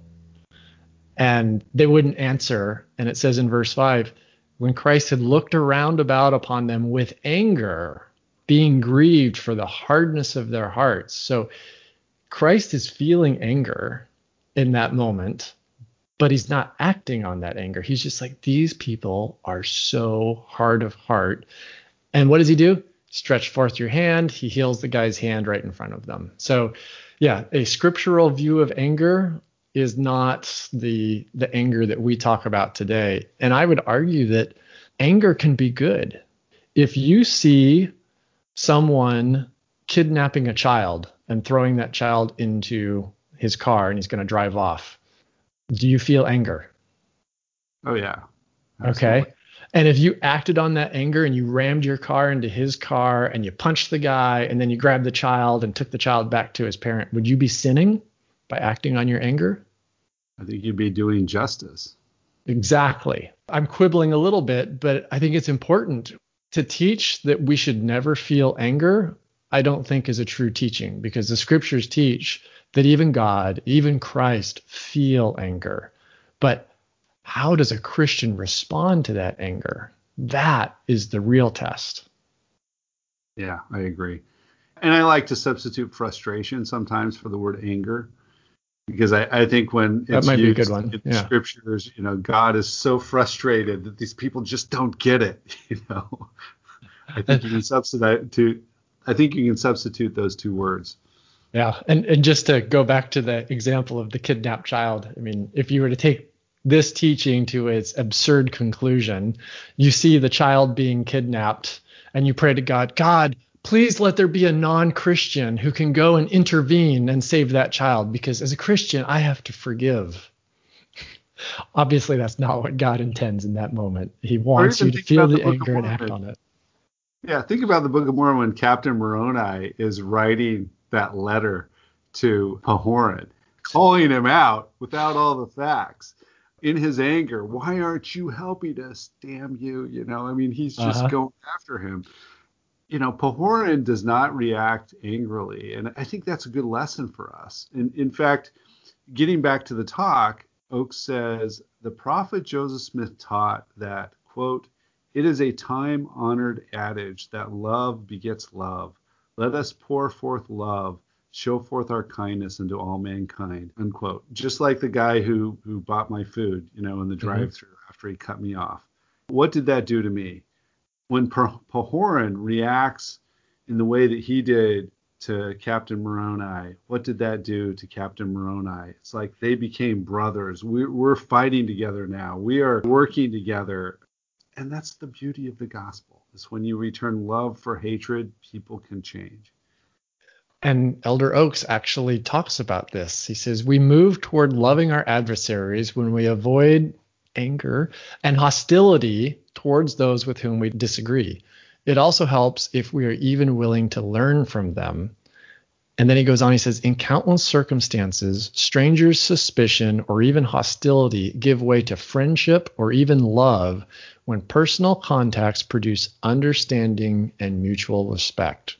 And they wouldn't answer. And it says in verse five, when Christ had looked around about upon them with anger, being grieved for the hardness of their hearts. So Christ is feeling anger in that moment, but he's not acting on that anger. He's just like, these people are so hard of heart. And what does he do? Stretch forth your hand. He heals the guy's hand right in front of them. So yeah, a scriptural view of anger is not the the anger that we talk about today. And I would argue that anger can be good. If you see someone kidnapping a child and throwing that child into his car and he's going to drive off, do you feel anger? Oh, yeah. Absolutely. Okay. And if you acted on that anger and you rammed your car into his car and you punched the guy and then you grabbed the child and took the child back to his parent, would you be sinning by acting on your anger? I think you'd be doing justice. Exactly. I'm quibbling a little bit, but I think it's important to teach that we should never feel anger. I don't think is a true teaching, because the scriptures teach that even God, even Christ feel anger. But how does a Christian respond to that anger? That is the real test. Yeah, I agree. And I like to substitute frustration sometimes for the word anger, because I, I think when it's that might used be a good one. in Yeah. scriptures, you know, God is so frustrated that these people just don't get it. You know, I think you can substitute to, I think you can substitute those two words. Yeah. And, and just to go back to the example of the kidnapped child, I mean, if you were to take this teaching to its absurd conclusion, you see the child being kidnapped and you pray to God, God, please let there be a non-Christian who can go and intervene and save that child, because as a Christian, I have to forgive. Obviously, that's not what God intends in that moment. He Or wants even you to think feel about the the Book of anger and act Mormon. on it. Yeah, think about the Book of Mormon when Captain Moroni is writing that letter to Pahoran, calling him out without all the facts. In his anger, why aren't you helping us? Damn you. You know, I mean, he's just Uh-huh. going after him. You know, Pahoran does not react angrily. And I think that's a good lesson for us. And in fact, getting back to the talk, Oakes says the prophet Joseph Smith taught that, quote, it is a time-honored adage that love begets love. Let us pour forth love, show forth our kindness unto all mankind, unquote. Just like the guy who, who bought my food, you know, in the Mm-hmm. drive-thru after he cut me off. What did that do to me? When Pahoran reacts in the way that he did to Captain Moroni, what did that do to Captain Moroni? It's like they became brothers. We're, we're fighting together now. We are working together. And that's the beauty of the gospel, is when you return love for hatred, people can change. And Elder Oakes actually talks about this. He says, we move toward loving our adversaries when we avoid anger and hostility towards those with whom we disagree. It also helps if we are even willing to learn from them. And then he goes on, he says, in countless circumstances, strangers' suspicion or even hostility give way to friendship or even love when personal contacts produce understanding and mutual respect.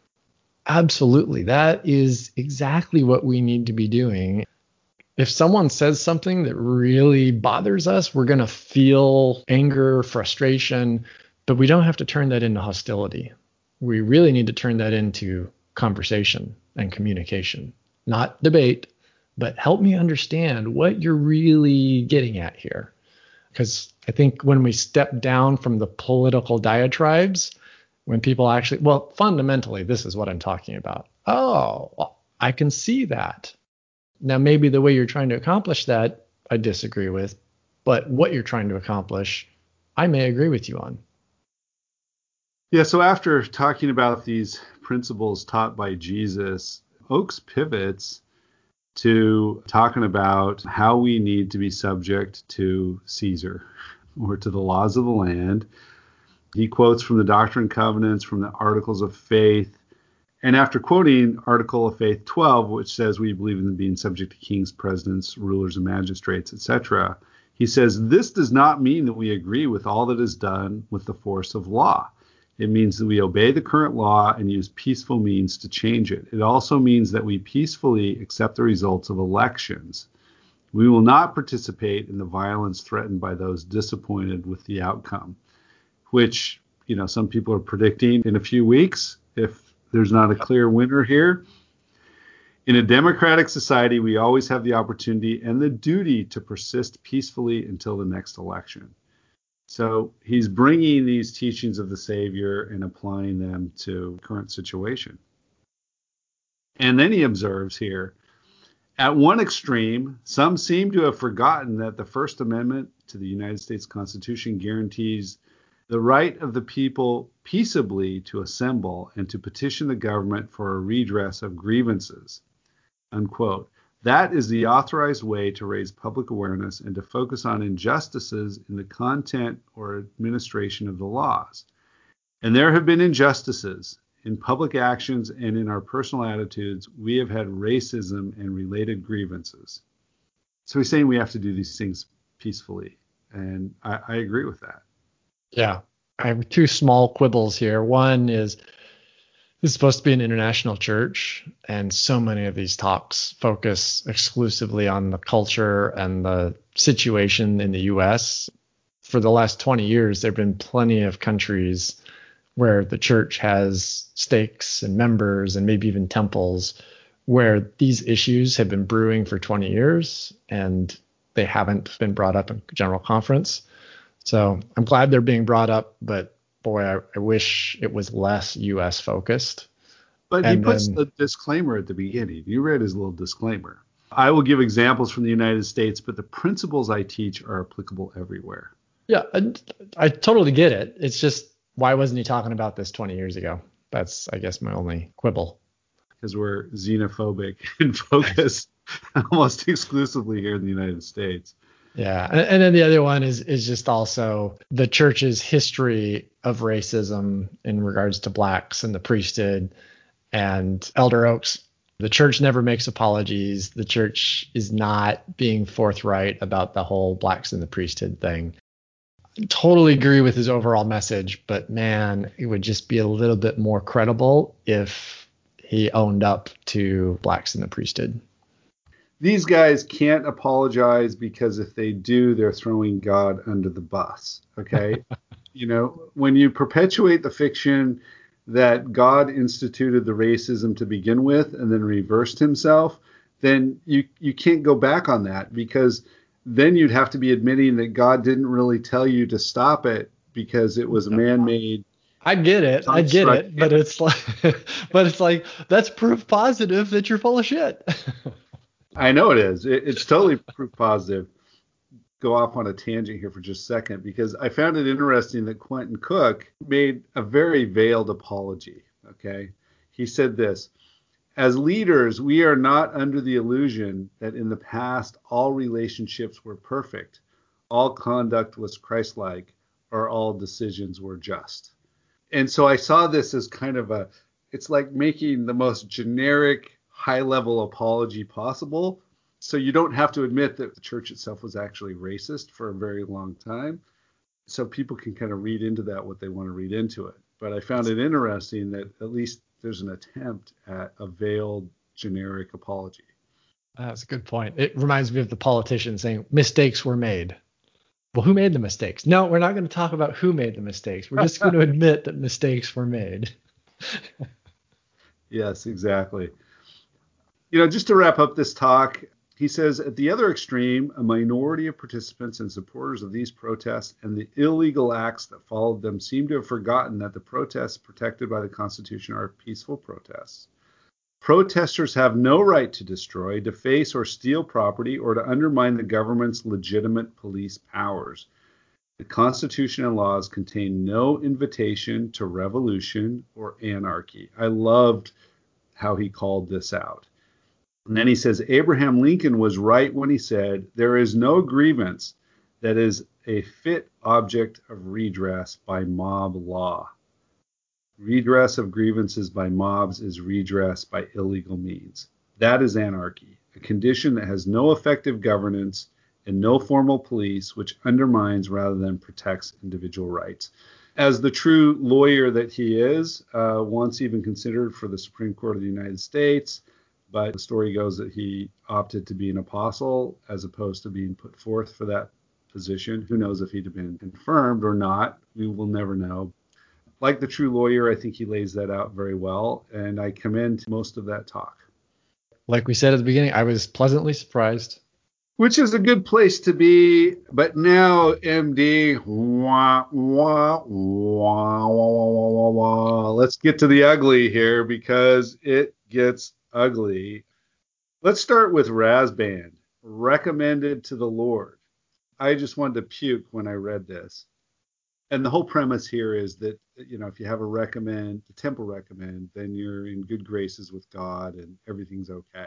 Absolutely. That is exactly what we need to be doing. If someone says something that really bothers us, we're going to feel anger, frustration, but we don't have to turn that into hostility. We really need to turn that into conversation and communication, not debate, but help me understand what you're really getting at here. Because I think when we step down from the political diatribes, when people actually, well, fundamentally, this is what I'm talking about. Oh, well, I can see that. Now, maybe the way you're trying to accomplish that, I disagree with, but what you're trying to accomplish, I may agree with you on. Yeah, so after talking about these principles taught by Jesus, Oakes pivots to talking about how we need to be subject to Caesar or to the laws of the land. He quotes from the Doctrine and Covenants, from the Articles of Faith. And after quoting Article of Faith twelve, which says we believe in being subject to kings, presidents, rulers, and magistrates, et cetera, he says this does not mean that we agree with all that is done with the force of law. It means that we obey the current law and use peaceful means to change it. It also means that we peacefully accept the results of elections. We will not participate in the violence threatened by those disappointed with the outcome, which, you know, some people are predicting in a few weeks, if there's not a clear winner here. In a democratic society, we always have the opportunity and the duty to persist peacefully until the next election. So he's bringing these teachings of the Savior and applying them to the current situation. And then he observes here, at one extreme, some seem to have forgotten that the First Amendment to the United States Constitution guarantees the right of the people peaceably to assemble and to petition the government for a redress of grievances, unquote. That is the authorized way to raise public awareness and to focus on injustices in the content or administration of the laws. And there have been injustices in public actions and in our personal attitudes. We have had racism and related grievances. So he's saying we have to do these things peacefully. And I, I agree with that. Yeah. I have two small quibbles here. One is, this is supposed to be an international church, and so many of these talks focus exclusively on the culture and the situation in the U S. For the last twenty years, there have been plenty of countries where the church has stakes and members and maybe even temples where these issues have been brewing for twenty years and they haven't been brought up in general conference. So I'm glad they're being brought up, but boy, I, I wish it was less U S focused. But he And puts then, the disclaimer at the beginning. You read his little disclaimer. I will give examples from the United States, but the principles I teach are applicable everywhere. yeah, I, I totally get it. It's just, why wasn't he talking about this twenty years ago? That's, I guess, my only quibble. Because we're xenophobic and focused almost exclusively here in the United States. Yeah. And, and then the other one is is just also the church's history of racism in regards to blacks and the priesthood and Elder Oaks. The church never makes apologies. The church is not being forthright about the whole blacks in the priesthood thing. Totally agree with his overall message, but man, it would just be a little bit more credible if he owned up to blacks in the priesthood. These guys can't apologize because if they do, they're throwing God under the bus. Okay. You know, when you perpetuate the fiction that God instituted the racism to begin with and then reversed himself, then you, you can't go back on that, because then you'd have to be admitting that God didn't really tell you to stop it because it was a man-made. I get it. I get it. But it's like, but it's like, that's proof positive that you're full of shit. I know it is. It, it's totally proof positive. Go off on a tangent here for just a second, because I found it interesting that Quentin Cook made a very veiled apology. Okay. He said this: as leaders, we are not under the illusion that in the past all relationships were perfect, all conduct was Christ-like, or all decisions were just. And so I saw this as kind of a, it's like making the most generic, high-level apology possible. So you don't have to admit that the church itself was actually racist for a very long time. So people can kind of read into that what they want to read into it. But I found it interesting that at least there's an attempt at a veiled, generic apology. That's a good point. It reminds me of the politician saying mistakes were made. Well, who made the mistakes? No, we're not going to talk about who made the mistakes. We're just going to admit that mistakes were made. Yes, exactly. You know, just to wrap up this talk, he says, at the other extreme, a minority of participants and supporters of these protests and the illegal acts that followed them seem to have forgotten that the protests protected by the Constitution are peaceful protests. Protesters have no right to destroy, deface, or steal property, or to undermine the government's legitimate police powers. The Constitution and laws contain no invitation to revolution or anarchy. I loved how he called this out. And then he says, Abraham Lincoln was right when he said, there is no grievance that is a fit object of redress by mob law. Redress of grievances by mobs is redress by illegal means. That is anarchy, a condition that has no effective governance and no formal police, which undermines rather than protects individual rights. As the true lawyer that he is, uh, once even considered for the Supreme Court of the United States, but the story goes that he opted to be an apostle as opposed to being put forth for that position. Who knows if he'd have been confirmed or not? We will never know. Like the true lawyer, I think he lays that out very well, and I commend most of that talk. Like we said at the beginning, I was pleasantly surprised. Which is a good place to be. But now, M D, wah, wah, wah, wah, wah, wah, wah. Let's get to the ugly here, because it gets ugly. Let's start with Razband, recommended to the Lord. I just wanted to puke when I read this. And the whole premise here is that, you know, if you have a recommend, a temple recommend, then you're in good graces with God and everything's okay.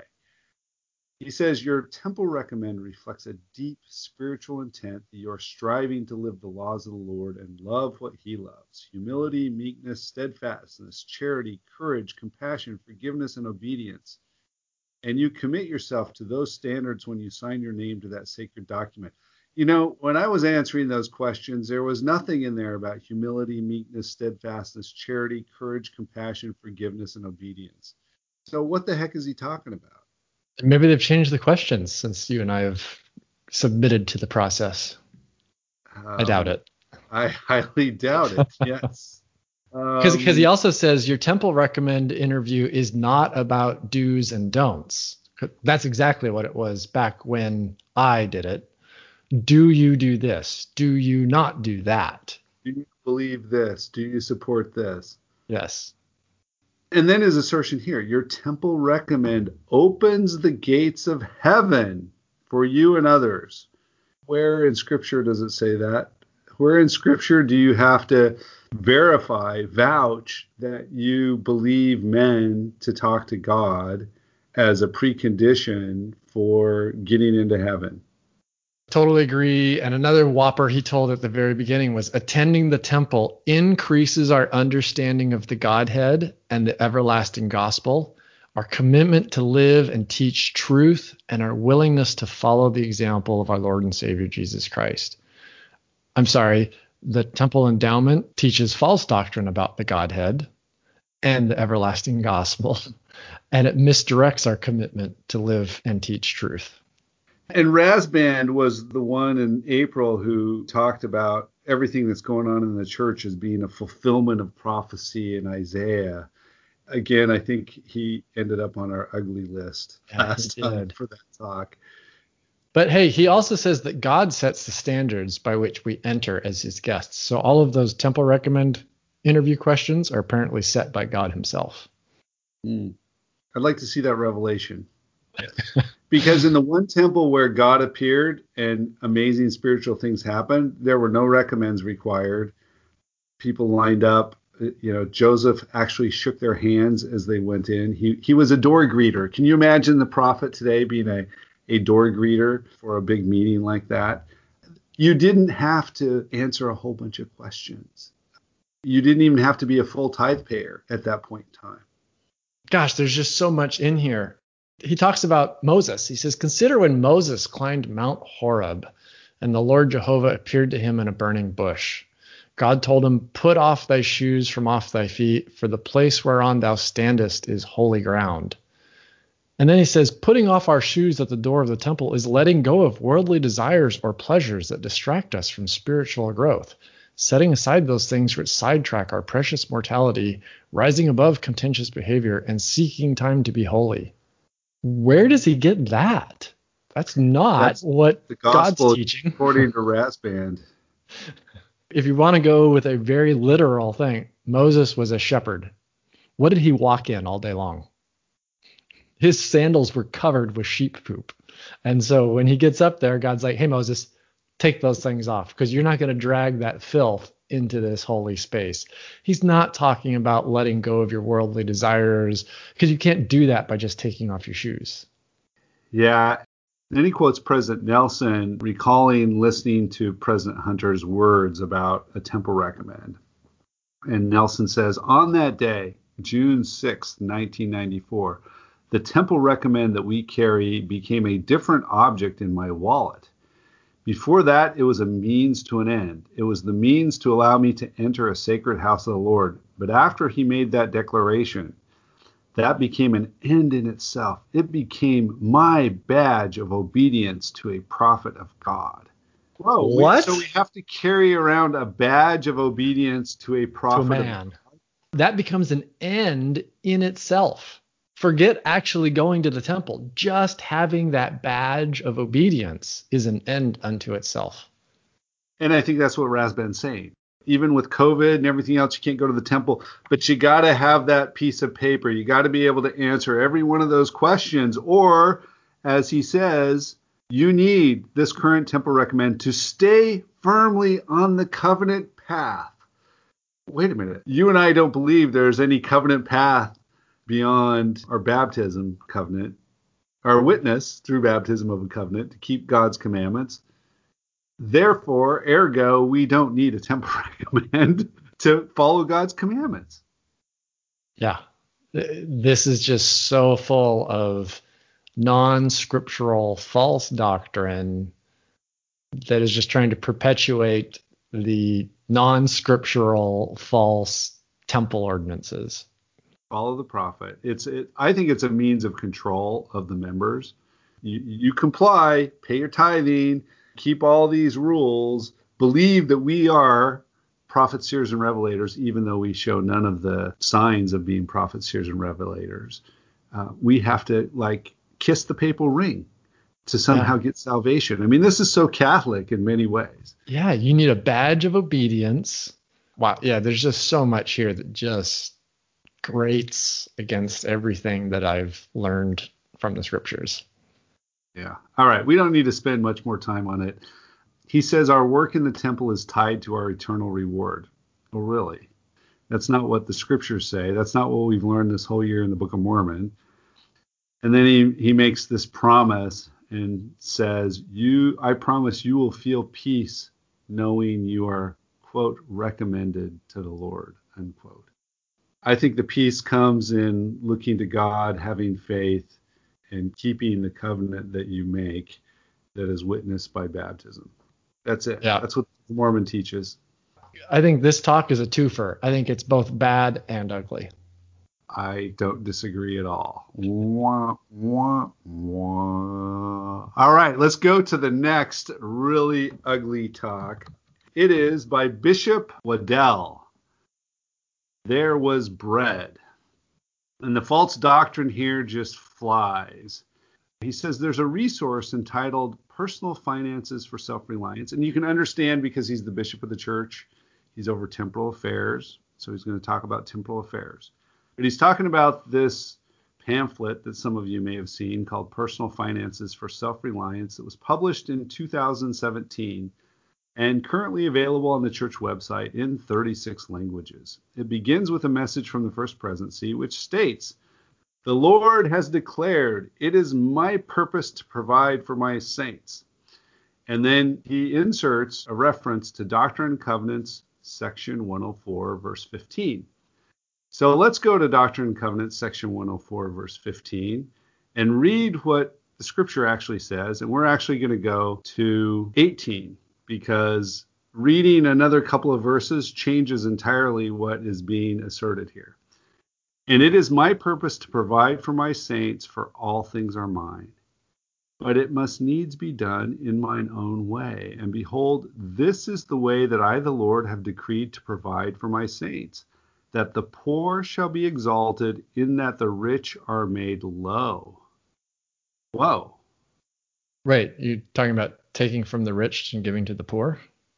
He says your temple recommend reflects a deep spiritual intent that you're striving to live the laws of the Lord and love what he loves: humility, meekness, steadfastness, charity, courage, compassion, forgiveness, and obedience. And you commit yourself to those standards when you sign your name to that sacred document. You know, when I was answering those questions, there was nothing in there about humility, meekness, steadfastness, charity, courage, compassion, forgiveness, and obedience. So what the heck is he talking about? Maybe they've changed the questions since you and I have submitted to the process. Um, I doubt it. I highly doubt it. Yes. Because um, he also says your temple recommend interview is not about do's and don'ts. That's exactly what it was back when I did it. Do you do this? Do you not do that? Do you believe this? Do you support this? Yes. And then his assertion here, your temple recommend opens the gates of heaven for you and others. Where in Scripture does it say that? Where in Scripture do you have to verify, vouch that you believe men to talk to God as a precondition for getting into heaven? Totally agree. And another whopper he told at the very beginning was attending the temple increases our understanding of the Godhead and the everlasting gospel, our commitment to live and teach truth, and our willingness to follow the example of our Lord and Savior Jesus Christ. I'm sorry, the temple endowment teaches false doctrine about the Godhead and the everlasting gospel, and it misdirects our commitment to live and teach truth. And Rasband was the one in April who talked about everything that's going on in the church as being a fulfillment of prophecy in Isaiah. Again, I think he ended up on our ugly list Yeah, last time for that talk. But hey, he also says that God sets the standards by which we enter as his guests. So all of those temple recommend interview questions are apparently set by God himself. Mm. I'd like to see that revelation. Because in the one temple where God appeared and amazing spiritual things happened, there were no recommends required. People lined up. You know, Joseph actually shook their hands as they went in. He he was a door greeter. Can you imagine the prophet today being a, a door greeter for a big meeting like that? You didn't have to answer a whole bunch of questions. You didn't even have to be a full tithe payer at that point in time. Gosh, there's just so much in here. He talks about Moses. He says, consider when Moses climbed Mount Horeb and the Lord Jehovah appeared to him in a burning bush. God told him, put off thy shoes from off thy feet, for the place whereon thou standest is holy ground. And then he says, putting off our shoes at the door of the temple is letting go of worldly desires or pleasures that distract us from spiritual growth, setting aside those things which sidetrack our precious mortality, rising above contentious behavior, and seeking time to be holy. Where does he get that? That's not That's what the gospel God's teaching. According to Rasband. If you want to go with a very literal thing, Moses was a shepherd. What did he walk in all day long? His sandals were covered with sheep poop. And so when he gets up there, God's like, hey, Moses, take those things off because you're not going to drag that filth into this holy space. He's not talking about letting go of your worldly desires because you can't do that by just taking off your shoes. Yeah. Then he quotes President Nelson recalling listening to President Hunter's words about a temple recommend. And Nelson says, on that day, June sixth, nineteen ninety-four, the temple recommend that we carry became a different object in my wallet. Before that, it was a means to an end. It was the means to allow me to enter a sacred house of the Lord. But after he made that declaration, that became an end in itself. It became my badge of obedience to a prophet of God. Whoa, what? We, so we have to carry around a badge of obedience to a prophet to a man. Of God? That becomes an end in itself. Forget actually going to the temple. Just having that badge of obedience is an end unto itself. And I think that's what Rasband's saying. Even with COVID and everything else, you can't go to the temple, but you got to have that piece of paper. You got to be able to answer every one of those questions. Or, as he says, you need this current temple recommend to stay firmly on the covenant path. Wait a minute. You and I don't believe there's any covenant path beyond our baptism covenant, our witness through baptism of a covenant to keep God's commandments. Therefore, ergo, we don't need a temple recommend to follow God's commandments. Yeah. This is just so full of non-scriptural false doctrine that is just trying to perpetuate the non-scriptural false temple ordinances. Follow the prophet. It's. It, I think it's a means of control of the members. You, you comply, pay your tithing, keep all these rules, believe that we are prophets, seers, and revelators, even though we show none of the signs of being prophets, seers, and revelators. Uh, we have to, like, kiss the papal ring to somehow yeah. get salvation. I mean, this is so Catholic in many ways. Yeah, you need a badge of obedience. Wow. Yeah, there's just so much here that just grates against everything that I've learned from the scriptures. Yeah. All right. We don't need to spend much more time on it. He says our work in the temple is tied to our eternal reward. Well, really? That's not what the scriptures say. That's not what we've learned this whole year in the Book of Mormon. And then he, he makes this promise and says, "You, I promise you will feel peace knowing you are, quote, recommended to the Lord," unquote. I think the peace comes in looking to God, having faith, and keeping the covenant that you make that is witnessed by baptism. That's it. Yeah. That's what the Mormon teaches. I think this talk is a twofer. I think it's both bad and ugly. I don't disagree at all. Wah, wah, wah. All right, let's go to the next really ugly talk. It is by Bishop Waddell. There was bread. And the false doctrine here just flies. He says there's a resource entitled Personal Finances for Self-Reliance. And you can understand because he's the bishop of the church. He's over temporal affairs. So he's going to talk about temporal affairs. But he's talking about this pamphlet that some of you may have seen called Personal Finances for Self-Reliance. It was published in two thousand seventeen and currently available on the church website in thirty-six languages. It begins with a message from the First Presidency, which states, "The Lord has declared, it is my purpose to provide for my saints." And then he inserts a reference to Doctrine and Covenants, section one oh four, verse fifteen. So let's go to Doctrine and Covenants, section one oh four, verse fifteen, and read what the scripture actually says. And we're actually going to go to eighteen, because reading another couple of verses changes entirely what is being asserted here. "And it is my purpose to provide for my saints, for all things are mine. But it must needs be done in mine own way. And behold, this is the way that I, the Lord, have decreed to provide for my saints, that the poor shall be exalted, in that the rich are made low." Whoa. Right. You're talking about taking from the rich and giving to the poor?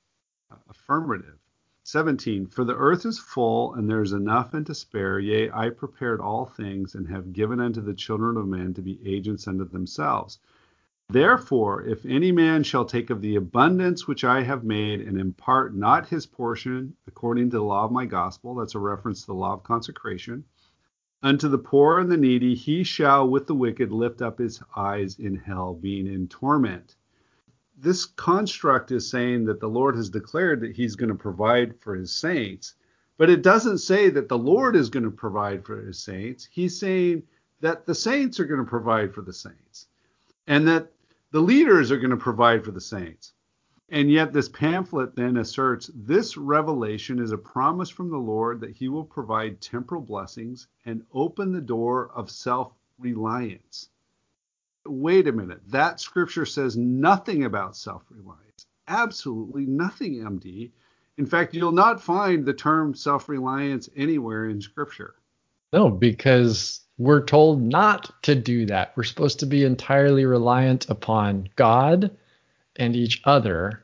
Affirmative. seventeen. "For the earth is full, and there is enough and to spare. Yea, I prepared all things, and have given unto the children of men to be agents unto themselves. Therefore, if any man shall take of the abundance which I have made, and impart not his portion according to the law of my gospel," that's a reference to the law of consecration, "unto the poor and the needy, he shall with the wicked lift up his eyes in hell, being in torment." This construct is saying that the Lord has declared that he's going to provide for his saints, but it doesn't say that the Lord is going to provide for his saints. He's saying that the saints are going to provide for the saints, and that the leaders are going to provide for the saints. And yet this pamphlet then asserts this revelation is a promise from the Lord that he will provide temporal blessings and open the door of self-reliance. Wait a minute. That scripture says nothing about self-reliance. Absolutely nothing, M D. In fact, you'll not find the term self-reliance anywhere in scripture. No, because we're told not to do that. We're supposed to be entirely reliant upon God and each other,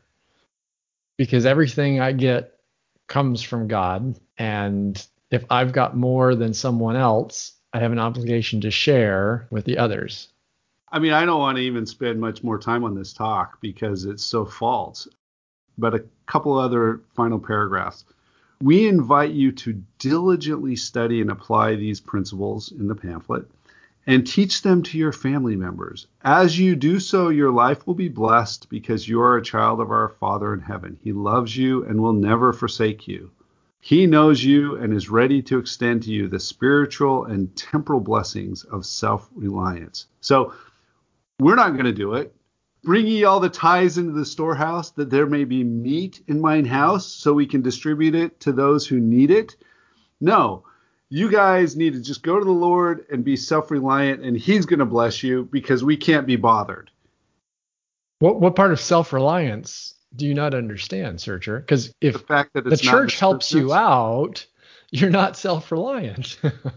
because everything I get comes from God. And if I've got more than someone else, I have an obligation to share with the others. I mean, I don't want to even spend much more time on this talk because it's so false. But a couple other final paragraphs. "We invite you to diligently study and apply these principles in the pamphlet and teach them to your family members. As you do so, your life will be blessed because you are a child of our Father in heaven. He loves you and will never forsake you. He knows you and is ready to extend to you the spiritual and temporal blessings of self-reliance." So we're not going to do it. "Bring ye all the tithes into the storehouse, that there may be meat in mine house, so we can distribute it to those who need it." No, you guys need to just go to the Lord and be self-reliant, and he's going to bless you because we can't be bothered. What what part of self-reliance do you not understand, Searcher? Because if The fact that the it's not church his helps you business. out, you're not self-reliant.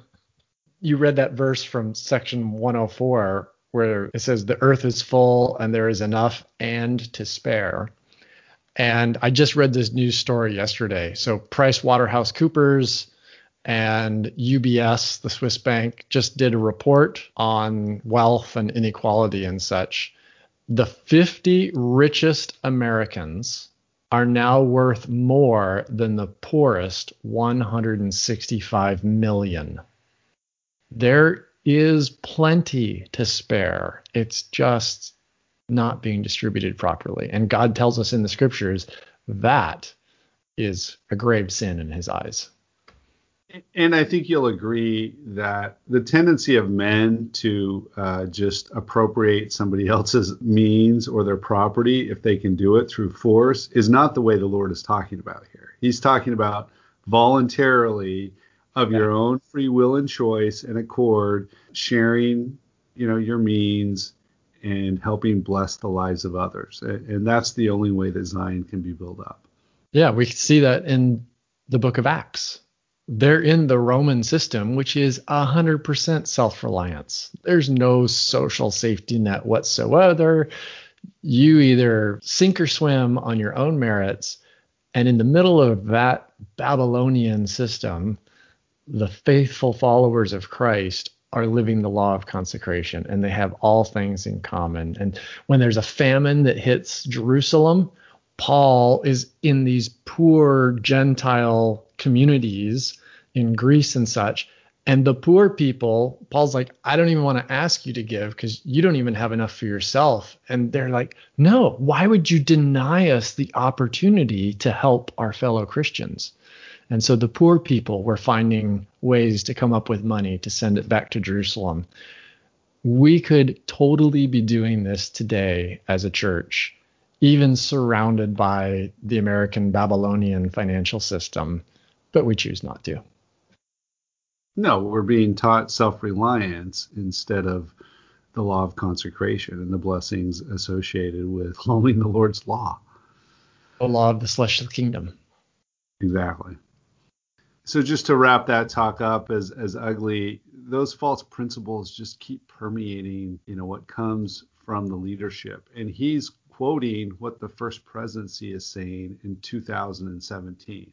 You read that verse from section one oh four where it says the earth is full and there is enough and to spare. And I just read this news story yesterday. So PricewaterhouseCoopers And U B S, the Swiss bank, just did a report on wealth and inequality and such. The fifty richest Americans are now worth more than the poorest one hundred sixty-five million. There is plenty to spare. It's just not being distributed properly. And God tells us in the scriptures that is a grave sin in his eyes. And I think you'll agree that the tendency of men to uh, just appropriate somebody else's means or their property, if they can do it through force, is not the way the Lord is talking about here. He's talking about voluntarily, of your own free will and choice and accord, sharing, you know, your means and helping bless the lives of others. And that's the only way that Zion can be built up. Yeah, we see that in the book of Acts. They're in the Roman system, which is one hundred percent self-reliance. There's no social safety net whatsoever. You either sink or swim on your own merits. And in the middle of that Babylonian system, the faithful followers of Christ are living the law of consecration, and they have all things in common. And when there's a famine that hits Jerusalem, Paul is in these poor Gentile communities in Greece and such. And the poor people, Paul's like, I don't even want to ask you to give because you don't even have enough for yourself. And they're like, no, why would you deny us the opportunity to help our fellow Christians? And so the poor people were finding ways to come up with money to send it back to Jerusalem. We could totally be doing this today as a church, even surrounded by the American Babylonian financial system, but we choose not to. No, we're being taught self-reliance instead of the law of consecration and the blessings associated with following the Lord's law. The law of the celestial kingdom. Exactly. So just to wrap that talk up as, as ugly, those false principles just keep permeating, you know, what comes from the leadership. And he's quoting what the First Presidency is saying in two thousand seventeen.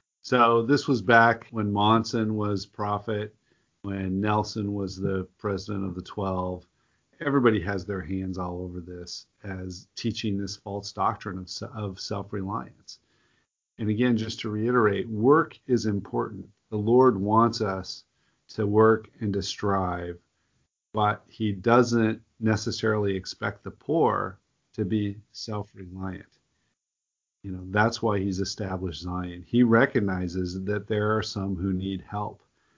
So this was back when Monson was prophet, when Nelson was the president of the twelve. Everybody has their hands all over this as teaching this false doctrine of, of self-reliance. And again, just to reiterate, work is important. The Lord wants us to work and to strive, but he doesn't necessarily expect the poor to be self-reliant. You know, that's why he's established Zion. He recognizes that there are some who need help.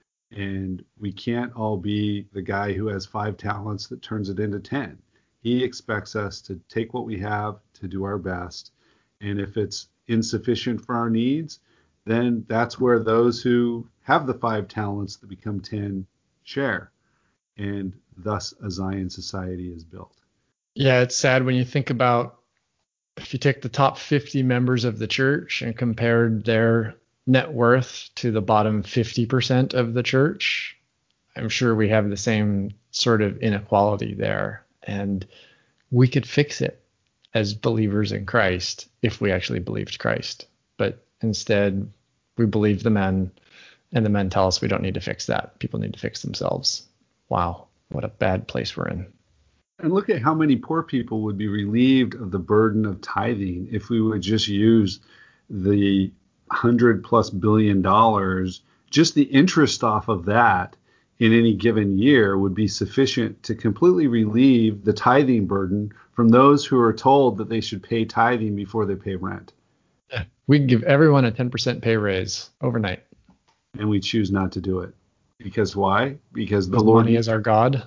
And we can't all be the guy who has five talents that turns it into ten. He expects us to take what we have, to do our best. And if it's insufficient for our needs, then that's where those who have the five talents that become ten share. And thus a Zion society is built. Yeah, it's sad when you think about if you take the top fifty members of the church and compared their net worth to the bottom fifty percent of the church, I'm sure we have the same sort of inequality there. And we could fix it as believers in Christ if we actually believed Christ. But instead, we believe the men, and the men tell us we don't need to fix that. People need to fix themselves. Wow, what a bad place we're in. And look at how many poor people would be relieved of the burden of tithing if we would just use the hundred plus billion dollars. Just the interest off of that in any given year would be sufficient to completely relieve the tithing burden from those who are told that they should pay tithing before they pay rent. We can give everyone a ten percent pay raise overnight. And we choose not to do it. Because why? Because the Because Lord money is our God.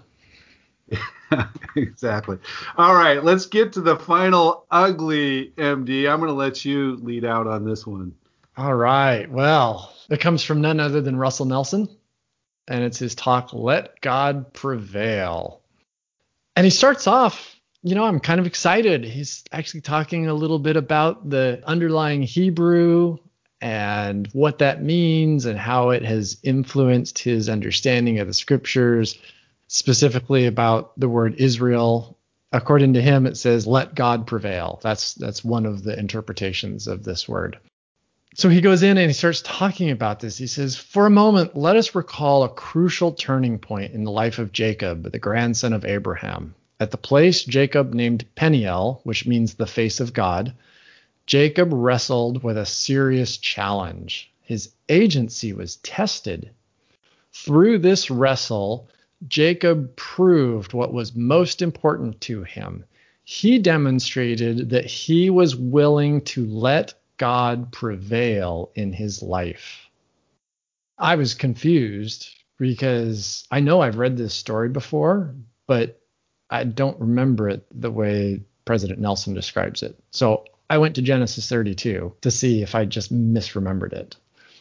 Exactly. All right, let's get to the final ugly, M D. I'm going to let you lead out on this one. All right. Well, it comes from none other than Russell Nelson, and it's his talk, Let God Prevail. And he starts off, you know, I'm kind of excited. He's actually talking a little bit about the underlying Hebrew and what that means and how it has influenced his understanding of the scriptures, specifically about the word Israel. According to him, it says, let God prevail. That's that's one of the interpretations of this word. So he goes in and he starts talking about this. He says, for a moment, let us recall a crucial turning point in the life of Jacob, the grandson of Abraham. At the place Jacob named Peniel, which means the face of God, Jacob wrestled with a serious challenge. His agency was tested. Through this wrestle, Jacob proved what was most important to him. He demonstrated that he was willing to let God prevail in his life. I was confused because I know I've read this story before, but I don't remember it the way President Nelson describes it. So I went to Genesis thirty-two to see if I just misremembered it.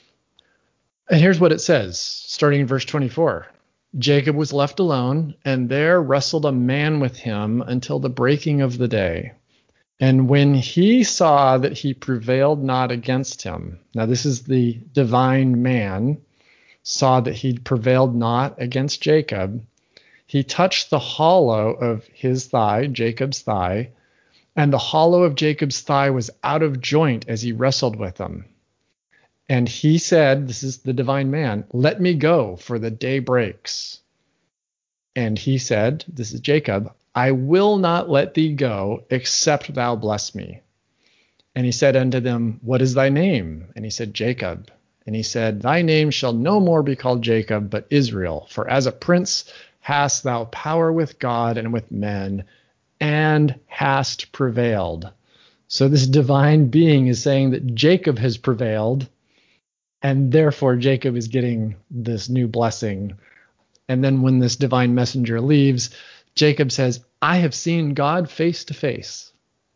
And here's what it says, starting in verse twenty-four. Jacob was left alone, and there wrestled a man with him until the breaking of the day. And when he saw that he prevailed not against him, now this is the divine man, saw that he prevailed not against Jacob, he touched the hollow of his thigh, Jacob's thigh, and the hollow of Jacob's thigh was out of joint as he wrestled with him. And he said, this is the divine man, let me go, for the day breaks. And he said, this is Jacob, I will not let thee go, except thou bless me. And he said unto them, what is thy name? And he said, Jacob. And he said, thy name shall no more be called Jacob, but Israel. For as a prince hast thou power with God and with men, and hast prevailed. So this divine being is saying that Jacob has prevailed, and therefore Jacob is getting this new blessing. And then when this divine messenger leaves, Jacob says, I have seen God face to face.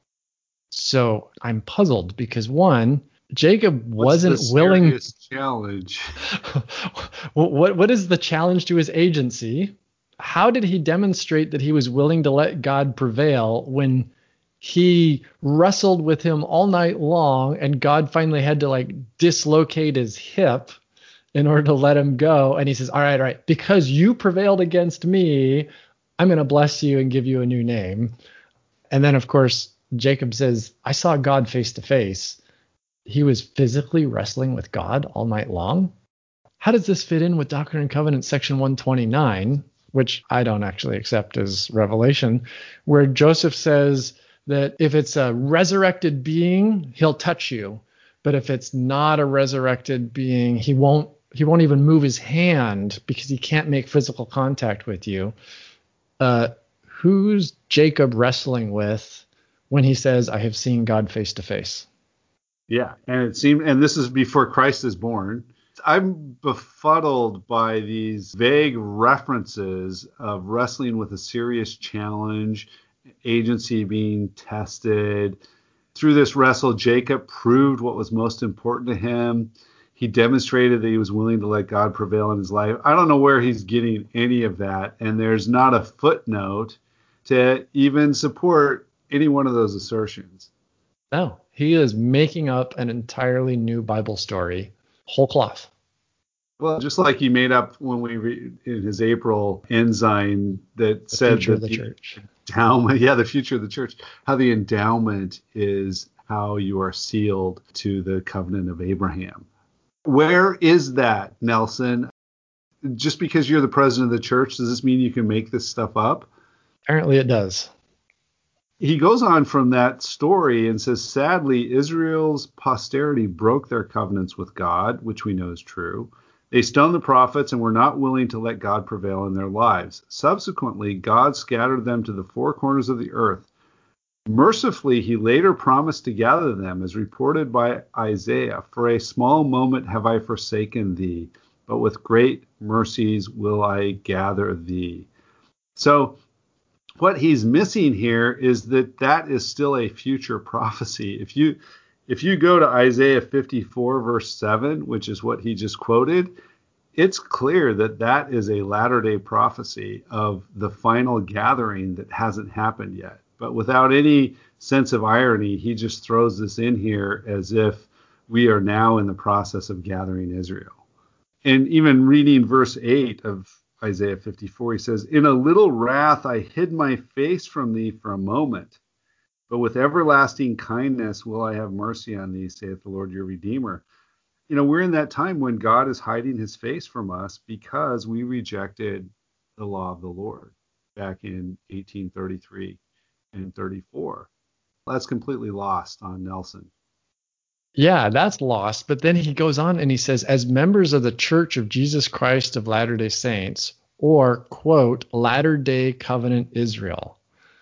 So I'm puzzled because, one, Jacob What's wasn't the willing. serious challenge? what, what is the challenge to his agency? How did he demonstrate that he was willing to let God prevail when he wrestled with him all night long and God finally had to like dislocate his hip in order to let him go? And he says, all right, all right, because you prevailed against me, I'm going to bless you and give you a new name. And then, of course, Jacob says, I saw God face to face. He was physically wrestling with God all night long. How does this fit in with Doctrine and Covenants section one twenty-nine, which I don't actually accept as revelation, where Joseph says that if it's a resurrected being, he'll touch you. But if it's not a resurrected being, he won't he won't even move his hand because he can't make physical contact with you. Uh, who's Jacob wrestling with when he says, I have seen God face to face? Yeah, and it seemed, and this is before Christ is born. I'm befuddled by these vague references of wrestling with a serious challenge, agency being tested. Through this wrestle, Jacob proved what was most important to him. He demonstrated that he was willing to let God prevail in his life. I don't know where he's getting any of that, and there's not a footnote to even support any one of those assertions. No, he is making up an entirely new Bible story, whole cloth. Well, just like he made up when we read in his April ensign that The said future that of the the church. endowment, yeah, the future of the church, how the endowment is how you are sealed to the covenant of Abraham. Where is that, Nelson? Just because you're the president of the church, does this mean you can make this stuff up? Apparently it does. He goes on from that story and says, sadly, Israel's posterity broke their covenants with God, which we know is true. They stoned the prophets and were not willing to let God prevail in their lives. Subsequently, God scattered them to the four corners of the earth. Mercifully, he later promised to gather them, as reported by Isaiah, for a small moment have I forsaken thee, but with great mercies will I gather thee. So what he's missing here is that that is still a future prophecy. If you if you go to Isaiah fifty-four, verse seven, which is what he just quoted, it's clear that that is a latter-day prophecy of the final gathering that hasn't happened yet. But without any sense of irony, he just throws this in here as if we are now in the process of gathering Israel. And even reading verse eight of Isaiah fifty-four, he says, in a little wrath I hid my face from thee for a moment, But with everlasting kindness will I have mercy on thee, saith the Lord your Redeemer. You know, we're in that time when God is hiding his face from us because we rejected the law of the Lord back in eighteen thirty-three and thirty-four. That's completely lost on Nelson. Yeah, that's lost. But then he goes on and he says, as members of the Church of Jesus Christ of Latter-day Saints, or, quote, Latter-day Covenant Israel.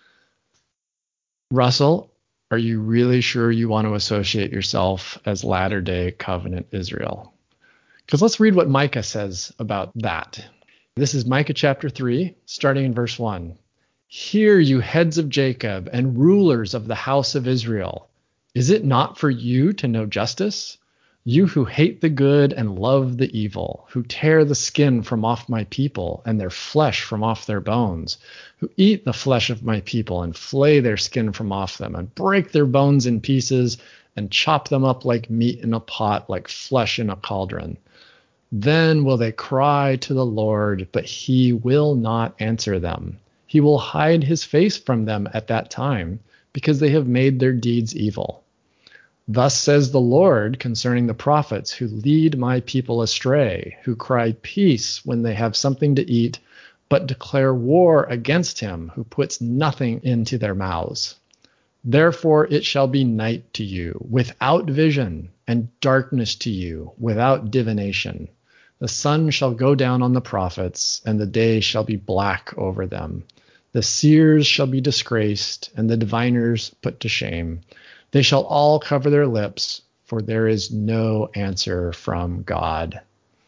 Russell, are you really sure you want to associate yourself as Latter-day Covenant Israel? Because let's read what Micah says about that. This is Micah chapter three, starting in verse one. Hear, you heads of Jacob and rulers of the house of Israel. Is it not for you to know justice? You who hate the good and love the evil, who tear the skin from off my people and their flesh from off their bones, who eat the flesh of my people and flay their skin from off them and break their bones in pieces and chop them up like meat in a pot, like flesh in a cauldron. Then will they cry to the Lord, but he will not answer them. He will hide his face from them at that time, because they have made their deeds evil. Thus says the Lord concerning the prophets who lead my people astray, who cry peace when they have something to eat, but declare war against him who puts nothing into their mouths. Therefore it shall be night to you without vision, and darkness to you without divination. The sun shall go down on the prophets, and the day shall be black over them. The seers shall be disgraced, and the diviners put to shame. They shall all cover their lips, for there is no answer from God.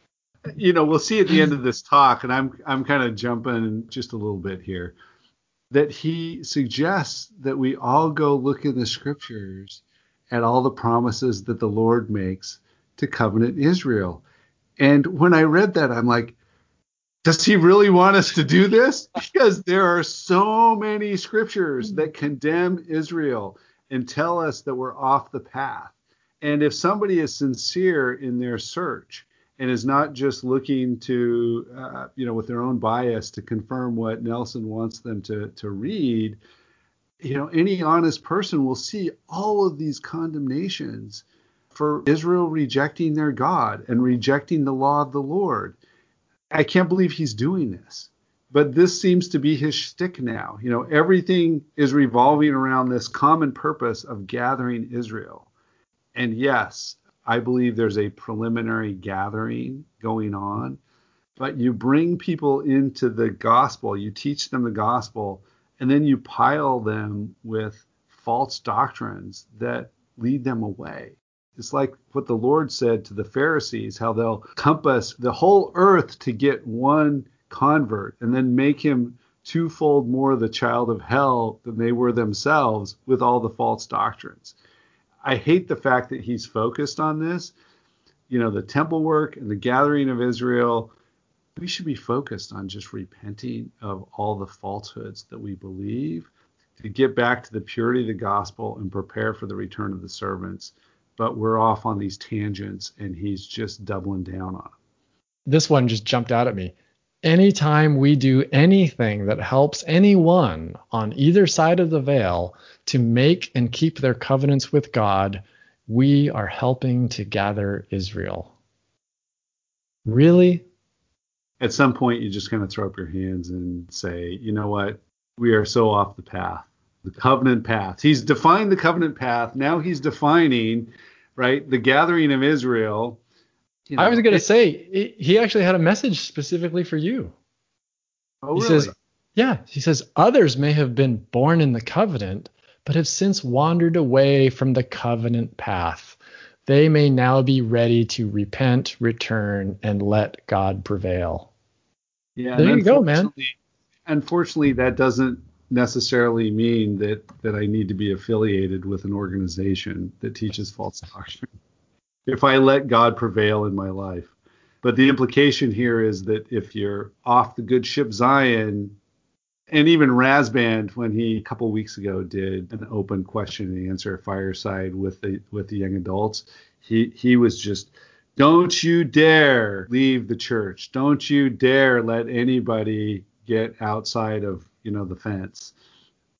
You know, we'll see at the end of this talk, and I'm I'm kind of jumping just a little bit here, that he suggests that we all go look in the scriptures at all the promises that the Lord makes to covenant Israel. And when I read that, I'm like, does he really want us to do this? Because there are so many scriptures that condemn Israel and tell us that we're off the path. And if somebody is sincere in their search and is not just looking to, uh, you know, with their own bias to confirm what Nelson wants them to, to read, you know, any honest person will see all of these condemnations for Israel rejecting their God and rejecting the law of the Lord. I can't believe he's doing this, but this seems to be his shtick now. You know, everything is revolving around this common purpose of gathering Israel. And yes, I believe there's a preliminary gathering going on, but you bring people into the gospel, you teach them the gospel, and then you pile them with false doctrines that lead them away. It's like what the Lord said to the Pharisees, how they'll compass the whole earth to get one convert and then make him twofold more the child of hell than they were themselves with all the false doctrines. I hate the fact that he's focused on this. You know, the temple work and the gathering of Israel, we should be focused on just repenting of all the falsehoods that we believe to get back to the purity of the gospel and prepare for the return of the servants. But we're off on these tangents, and he's just doubling down on it. This one just jumped out at me. Anytime we do anything that helps anyone on either side of the veil to make and keep their covenants with God, we are helping to gather Israel. Really? At some point, you just kind of throw up your hands and say, you know what? We are so off the path. The covenant path. He's defined the covenant path. Now he's defining, right, the gathering of Israel. You know, I was going to say, he actually had a message specifically for you. Oh, he really? Says, yeah, he says, others may have been born in the covenant, but have since wandered away from the covenant path. They may now be ready to repent, return, and let God prevail. Yeah, there you go, man. Unfortunately, that doesn't necessarily mean that that I need to be affiliated with an organization that teaches false doctrine if I let God prevail in my life. But the implication here is that if you're off the good ship Zion, and even Razband, when he a couple of weeks ago did an open question and answer fireside with the with the young adults, he he was just, don't you dare leave the church. Don't you dare let anybody get outside of, you know, the fence.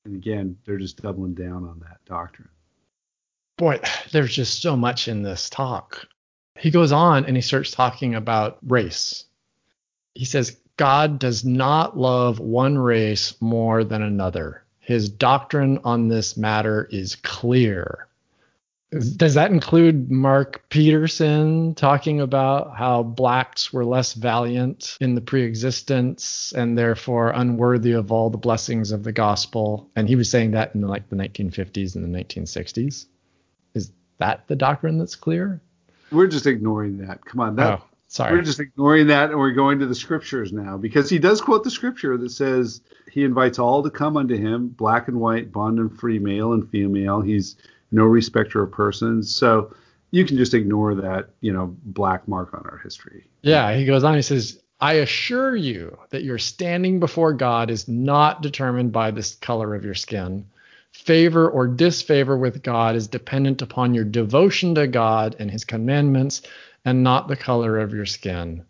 And again, they're just doubling down on that doctrine. Boy, there's just so much in this talk. He goes on and he starts talking about race. He says, God does not love one race more than another. His doctrine on this matter is clear. Does that include Mark Peterson talking about how blacks were less valiant in the pre-existence and therefore unworthy of all the blessings of the gospel? And he was saying that in like the nineteen fifties and the nineteen sixties. Is that the doctrine that's clear? We're just ignoring that. Come on, that. Oh, sorry. We're just ignoring that, and we're going to the scriptures now, because he does quote the scripture that says he invites all to come unto him, black and white, bond and free, male and female. He's no respecter of persons. So you can just ignore that, you know, black mark on our history. Yeah, he goes on, he says, I assure you that your standing before God is not determined by the color of your skin. Favor or disfavor with God is dependent upon your devotion to God and his commandments, and not the color of your skin.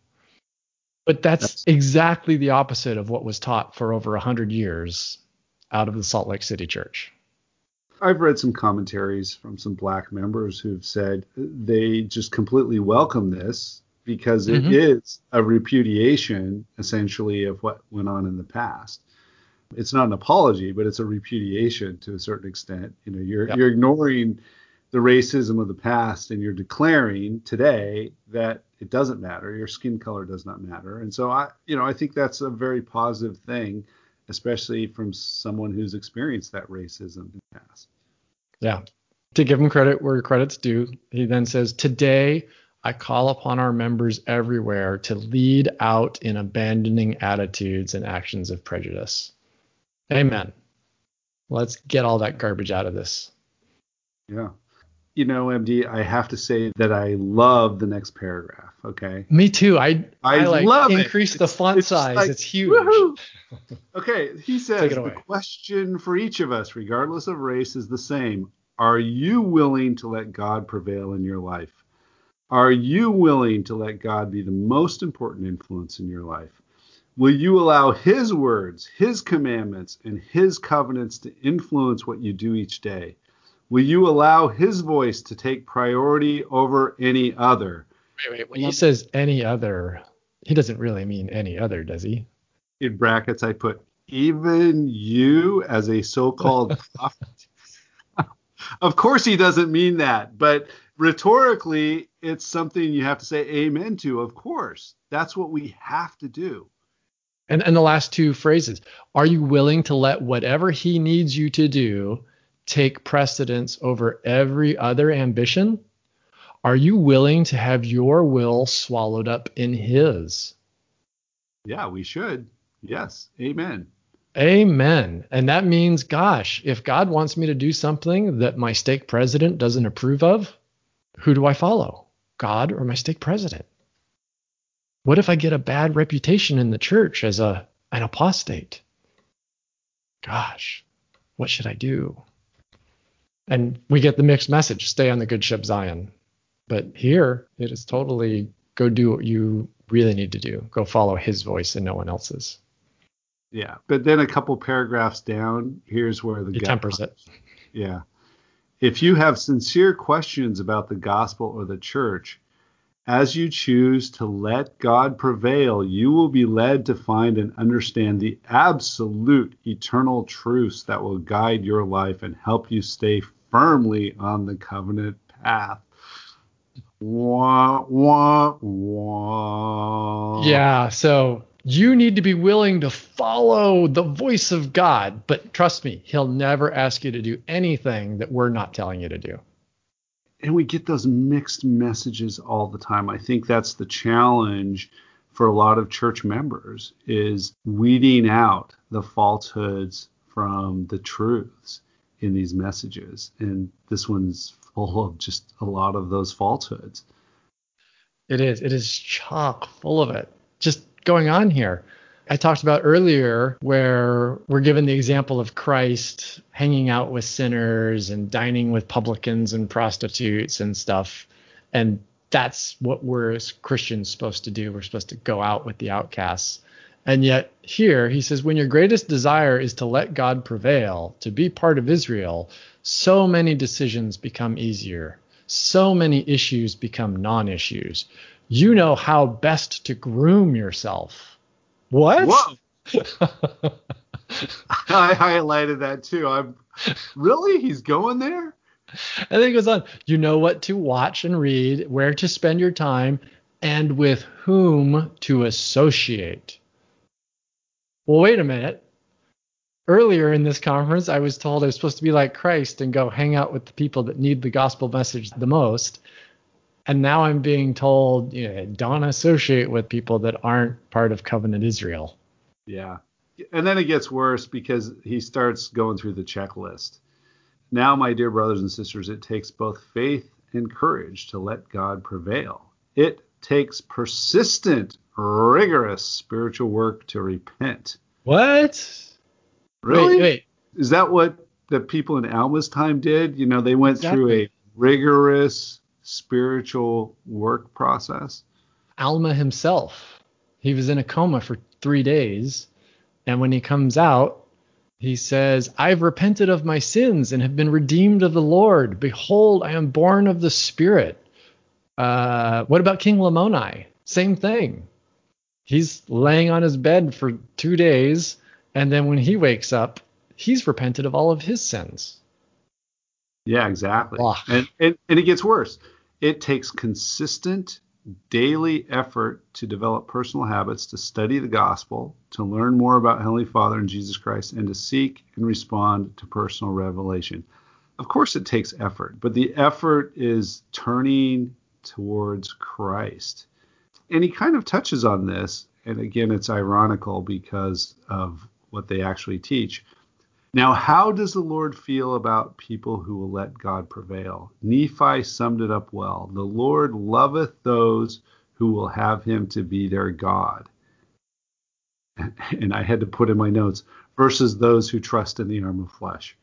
But that's, that's exactly the opposite of what was taught for over one hundred years out of the Salt Lake City Church. I've read some commentaries from some black members who've said they just completely welcome this because it mm-hmm. is a repudiation, essentially, of what went on in the past. It's not an apology, but it's a repudiation to a certain extent. You know, you're yep. you're ignoring the racism of the past, and you're declaring today that it doesn't matter. Your skin color does not matter. And so I, you know, I think that's a very positive thing, especially from someone who's experienced that racism in the past. Yeah. To give him credit where credit's due, he then says, today I call upon our members everywhere to lead out in abandoning attitudes and actions of prejudice. Amen. Let's get all that garbage out of this. Yeah. You know, M D, I have to say that I love the next paragraph. Okay. Me too. I I, I like love increase it. the it's, font it's size. Like, it's huge. Woohoo! Okay. He says Take it the away. question for each of us, regardless of race, is the same. Are you willing to let God prevail in your life? Are you willing to let God be the most important influence in your life? Will you allow his words, his commandments, and his covenants to influence what you do each day? Will you allow his voice to take priority over any other? Wait, wait. When he says any other, he doesn't really mean any other, does he? In brackets, I put, even you as a so-called prophet. Of course he doesn't mean that, but rhetorically, it's something you have to say amen to, of course. That's what we have to do. And, and the last two phrases, are you willing to let whatever he needs you to do take precedence over every other ambition? Are you willing to have your will swallowed up in his? Yeah, we should. Yes. Amen. Amen. And that means, gosh, if God wants me to do something that my stake president doesn't approve of, who do I follow? God or my stake president? What if I get a bad reputation in the church as a an apostate? Gosh, what should I do? And we get the mixed message, stay on the good ship Zion. But here it is totally go do what you really need to do. Go follow his voice and no one else's. Yeah, but then a couple paragraphs down, here's where the he tempers it. Yeah. If you have sincere questions about the gospel or the church, as you choose to let God prevail, you will be led to find and understand the absolute eternal truths that will guide your life and help you stay firmly on the covenant path. Wah, wah, wah. Yeah, so you need to be willing to follow the voice of God, but trust me, he'll never ask you to do anything that we're not telling you to do. And we get those mixed messages all the time. I think that's the challenge for a lot of church members, is weeding out the falsehoods from the truths in these messages. And this one's full of just a lot of those falsehoods. It is. It is chock full of it. Just going on here. I talked about earlier where we're given the example of Christ hanging out with sinners and dining with publicans and prostitutes and stuff. And that's what we're as Christians supposed to do. We're supposed to go out with the outcasts. And yet here he says, when your greatest desire is to let God prevail, to be part of Israel, so many decisions become easier. So many issues become non-issues. You know how best to groom yourself. What? Whoa. I highlighted that too. I'm really, he's going there? And then it goes on, you know what to watch and read, where to spend your time, and with whom to associate. Well, wait a minute. Earlier in this conference, I was told I was supposed to be like Christ and go hang out with the people that need the gospel message the most. And now I'm being told, you know, don't associate with people that aren't part of covenant Israel. Yeah. And then it gets worse because he starts going through the checklist. Now, my dear brothers and sisters, it takes both faith and courage to let God prevail. It takes persistent, rigorous spiritual work to repent. What? Really? Wait, wait. Is that what the people in Alma's time did? You know, they went Exactly. through a rigorous spiritual work process. Alma himself, he was in a coma for three days. And when he comes out, he says, I've repented of my sins and have been redeemed of the Lord. Behold, I am born of the Spirit. Uh, what about King Lamoni? Same thing. He's laying on his bed for two days. And then when he wakes up, he's repented of all of his sins. Yeah, exactly. Ugh. And, and and it gets worse. It takes consistent daily effort to develop personal habits, to study the gospel, to learn more about Heavenly Father and Jesus Christ, and to seek and respond to personal revelation. Of course, it takes effort, but the effort is turning towards Christ. And he kind of touches on this, and again, it's ironical because of what they actually teach. Now, how does the Lord feel about people who will let God prevail? Nephi summed it up well. The Lord loveth those who will have him to be their God. And I had to put in my notes, versus those who trust in the arm of flesh.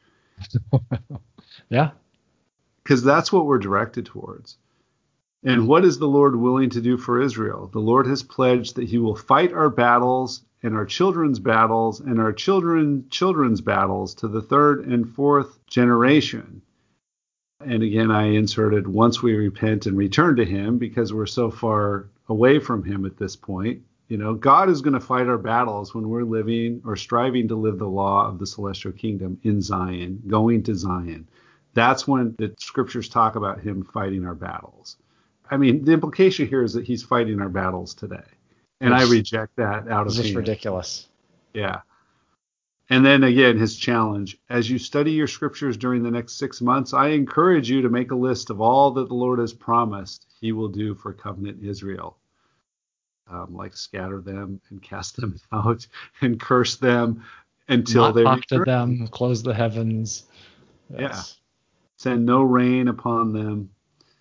Yeah. Because that's what we're directed towards. And what is the Lord willing to do for Israel? The Lord has pledged that he will fight our battles and our children's battles and our children children's battles to the third and fourth generation. And again, I inserted once we repent and return to him, because we're so far away from him at this point. You know, God is going to fight our battles when we're living or striving to live the law of the celestial kingdom in Zion, going to Zion. That's when the scriptures talk about him fighting our battles. I mean, the implication here is that he's fighting our battles today. And I reject that out of hand. This is ridiculous. Yeah. And then again, his challenge. As you study your scriptures during the next six months, I encourage you to make a list of all that the Lord has promised he will do for covenant Israel. Um, like scatter them and cast them out and curse them until Not they talk to return. them, close the heavens. Yeah. Yes. Send no rain upon them.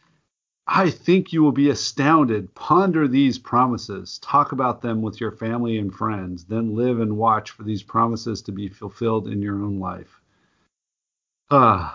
I think you will be astounded. Ponder these promises. Talk about them with your family and friends. Then live and watch for these promises to be fulfilled in your own life. Uh,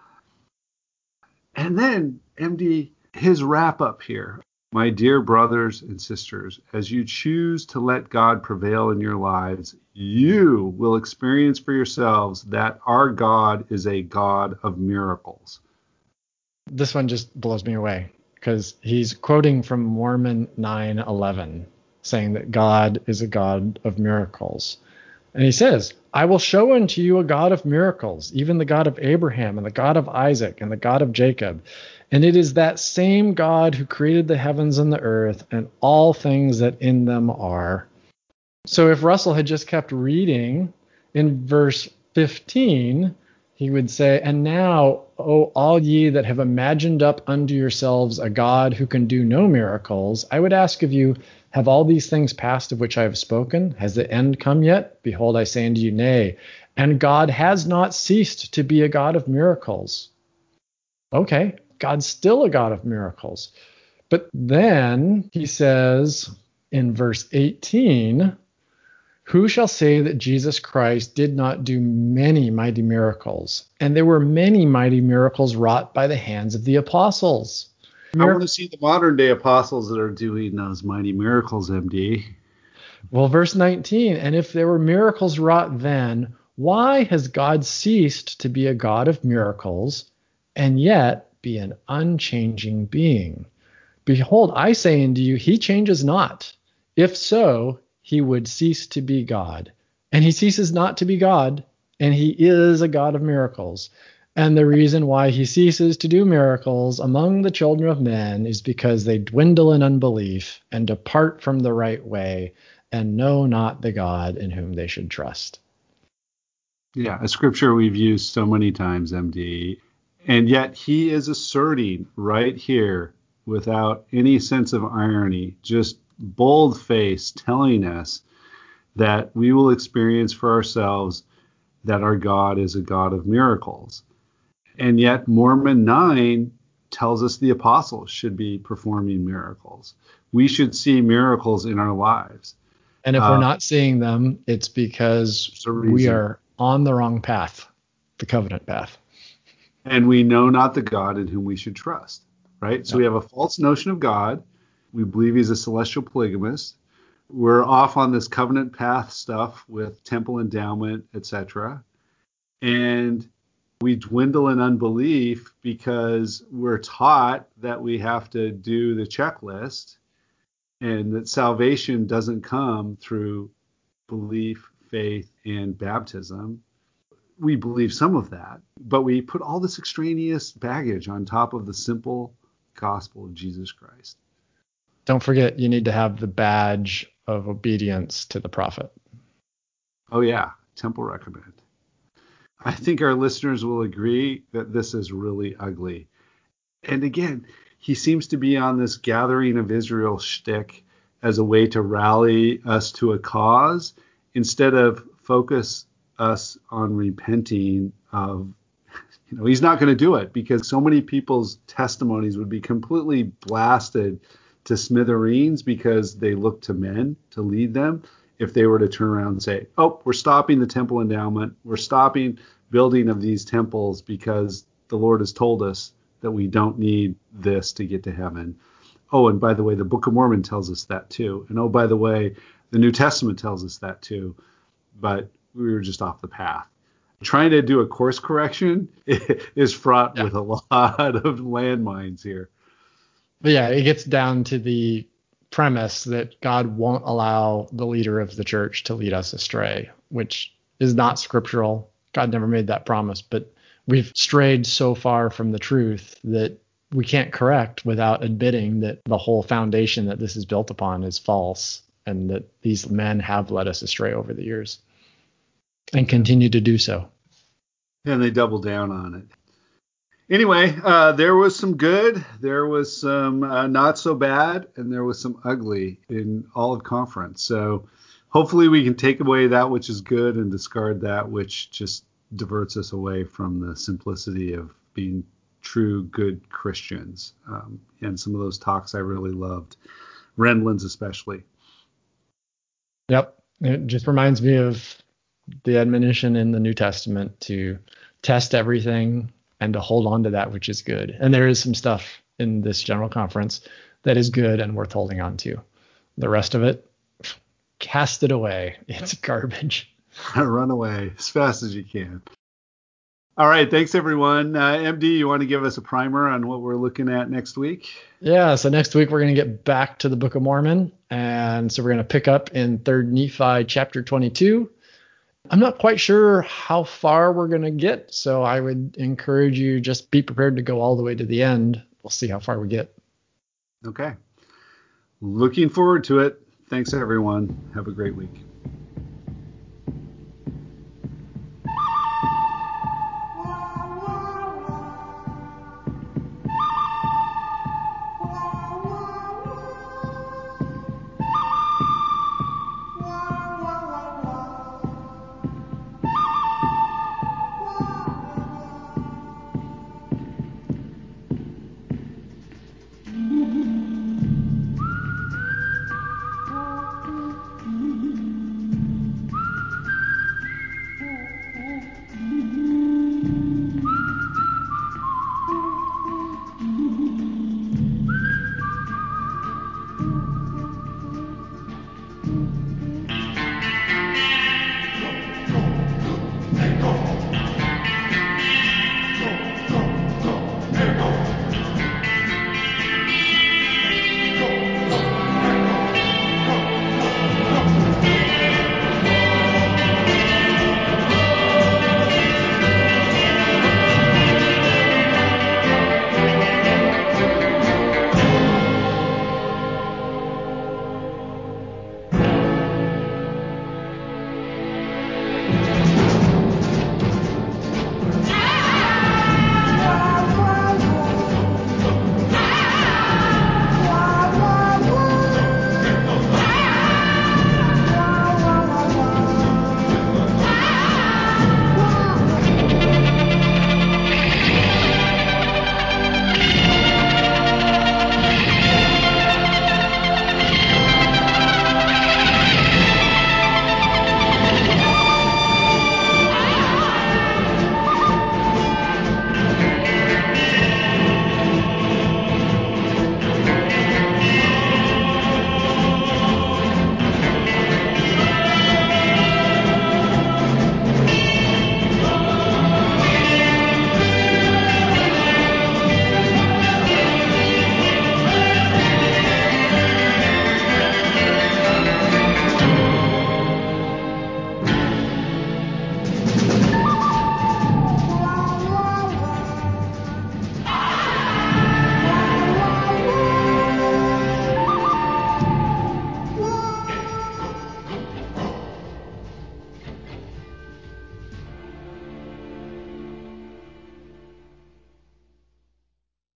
and then, M D, his wrap up here. My dear brothers and sisters, as you choose to let God prevail in your lives, you will experience for yourselves that our God is a God of miracles. This one just blows me away, because he's quoting from Mormon nine eleven, saying that God is a God of miracles. And he says, I will show unto you a God of miracles, even the God of Abraham and the God of Isaac and the God of Jacob. And it is that same God who created the heavens and the earth and all things that in them are. So if Russell had just kept reading in verse fifteen, he would say, and now, O all ye that have imagined up unto yourselves a God who can do no miracles, I would ask of you, have all these things passed of which I have spoken? Has the end come yet? Behold, I say unto you, nay. And God has not ceased to be a God of miracles. Okay, God's still a God of miracles. But then he says in verse eighteen, who shall say that Jesus Christ did not do many mighty miracles? And there were many mighty miracles wrought by the hands of the apostles. I want to see the modern day apostles that are doing those mighty miracles, M D. Well, verse nineteen, and if there were miracles wrought then, why has God ceased to be a God of miracles and yet be an unchanging being? Behold, I say unto you, he changes not. If so, he would cease to be God. And he ceases not to be God, and he is a God of miracles. And the reason why he ceases to do miracles among the children of men is because they dwindle in unbelief and depart from the right way and know not the God in whom they should trust. Yeah, a scripture we've used so many times, M D. And yet he is asserting right here, without any sense of irony, just bold face, telling us that we will experience for ourselves that our God is a God of miracles. And yet Mormon nine tells us the apostles should be performing miracles. We should see miracles in our lives. And if uh, we're not seeing them, it's because we are on the wrong path, the covenant path. And we know not the God in whom we should trust, right? So Yep. we have a false notion of God. We believe he's a celestial polygamist. We're off on this covenant path stuff with temple endowment, et cetera. And we dwindle in unbelief because we're taught that we have to do the checklist and that salvation doesn't come through belief, faith, and baptism. We believe some of that, but we put all this extraneous baggage on top of the simple gospel of Jesus Christ. Don't forget, you need to have the badge of obedience to the prophet. Oh, yeah, temple recommend. I think our listeners will agree that this is really ugly. And again, he seems to be on this gathering of Israel shtick as a way to rally us to a cause instead of focus us on repenting of, you know, he's not going to do it because so many people's testimonies would be completely blasted to smithereens because they look to men to lead them if they were to turn around and say, oh, we're stopping the temple endowment. We're stopping building of these temples because the Lord has told us that we don't need this to get to heaven. Oh, and by the way, the Book of Mormon tells us that too. And oh, by the way, the New Testament tells us that too. But we were just off the path. Trying to do a course correction is fraught yeah. with a lot of landmines here. But yeah, it gets down to the premise that God won't allow the leader of the church to lead us astray, which is not scriptural. God never made that promise, but we've strayed so far from the truth that we can't correct without admitting that the whole foundation that this is built upon is false and that these men have led us astray over the years and continue to do so. And they double down on it. Anyway, uh, there was some good, there was some uh, not so bad, and there was some ugly in all of conference. So hopefully we can take away that which is good and discard that which just diverts us away from the simplicity of being true, good Christians. Um, and some of those talks I really loved, Renlund's especially. Yep. It just reminds me of the admonition in the New Testament to test everything and to hold on to that which is good. And there is some stuff in this general conference that is good and worth holding on to. The rest of it, cast it away. It's garbage. Run away as fast as you can. All right. Thanks, everyone. Uh, M D, you want to give us a primer on what we're looking at next week? Yeah. So next week, we're going to get back to the Book of Mormon. And so we're going to pick up in Third Nephi chapter twenty-two. I'm not quite sure how far we're going to get, so I would encourage you just be prepared to go all the way to the end. We'll see how far we get. Okay. Looking forward to it. Thanks, everyone. Have a great week.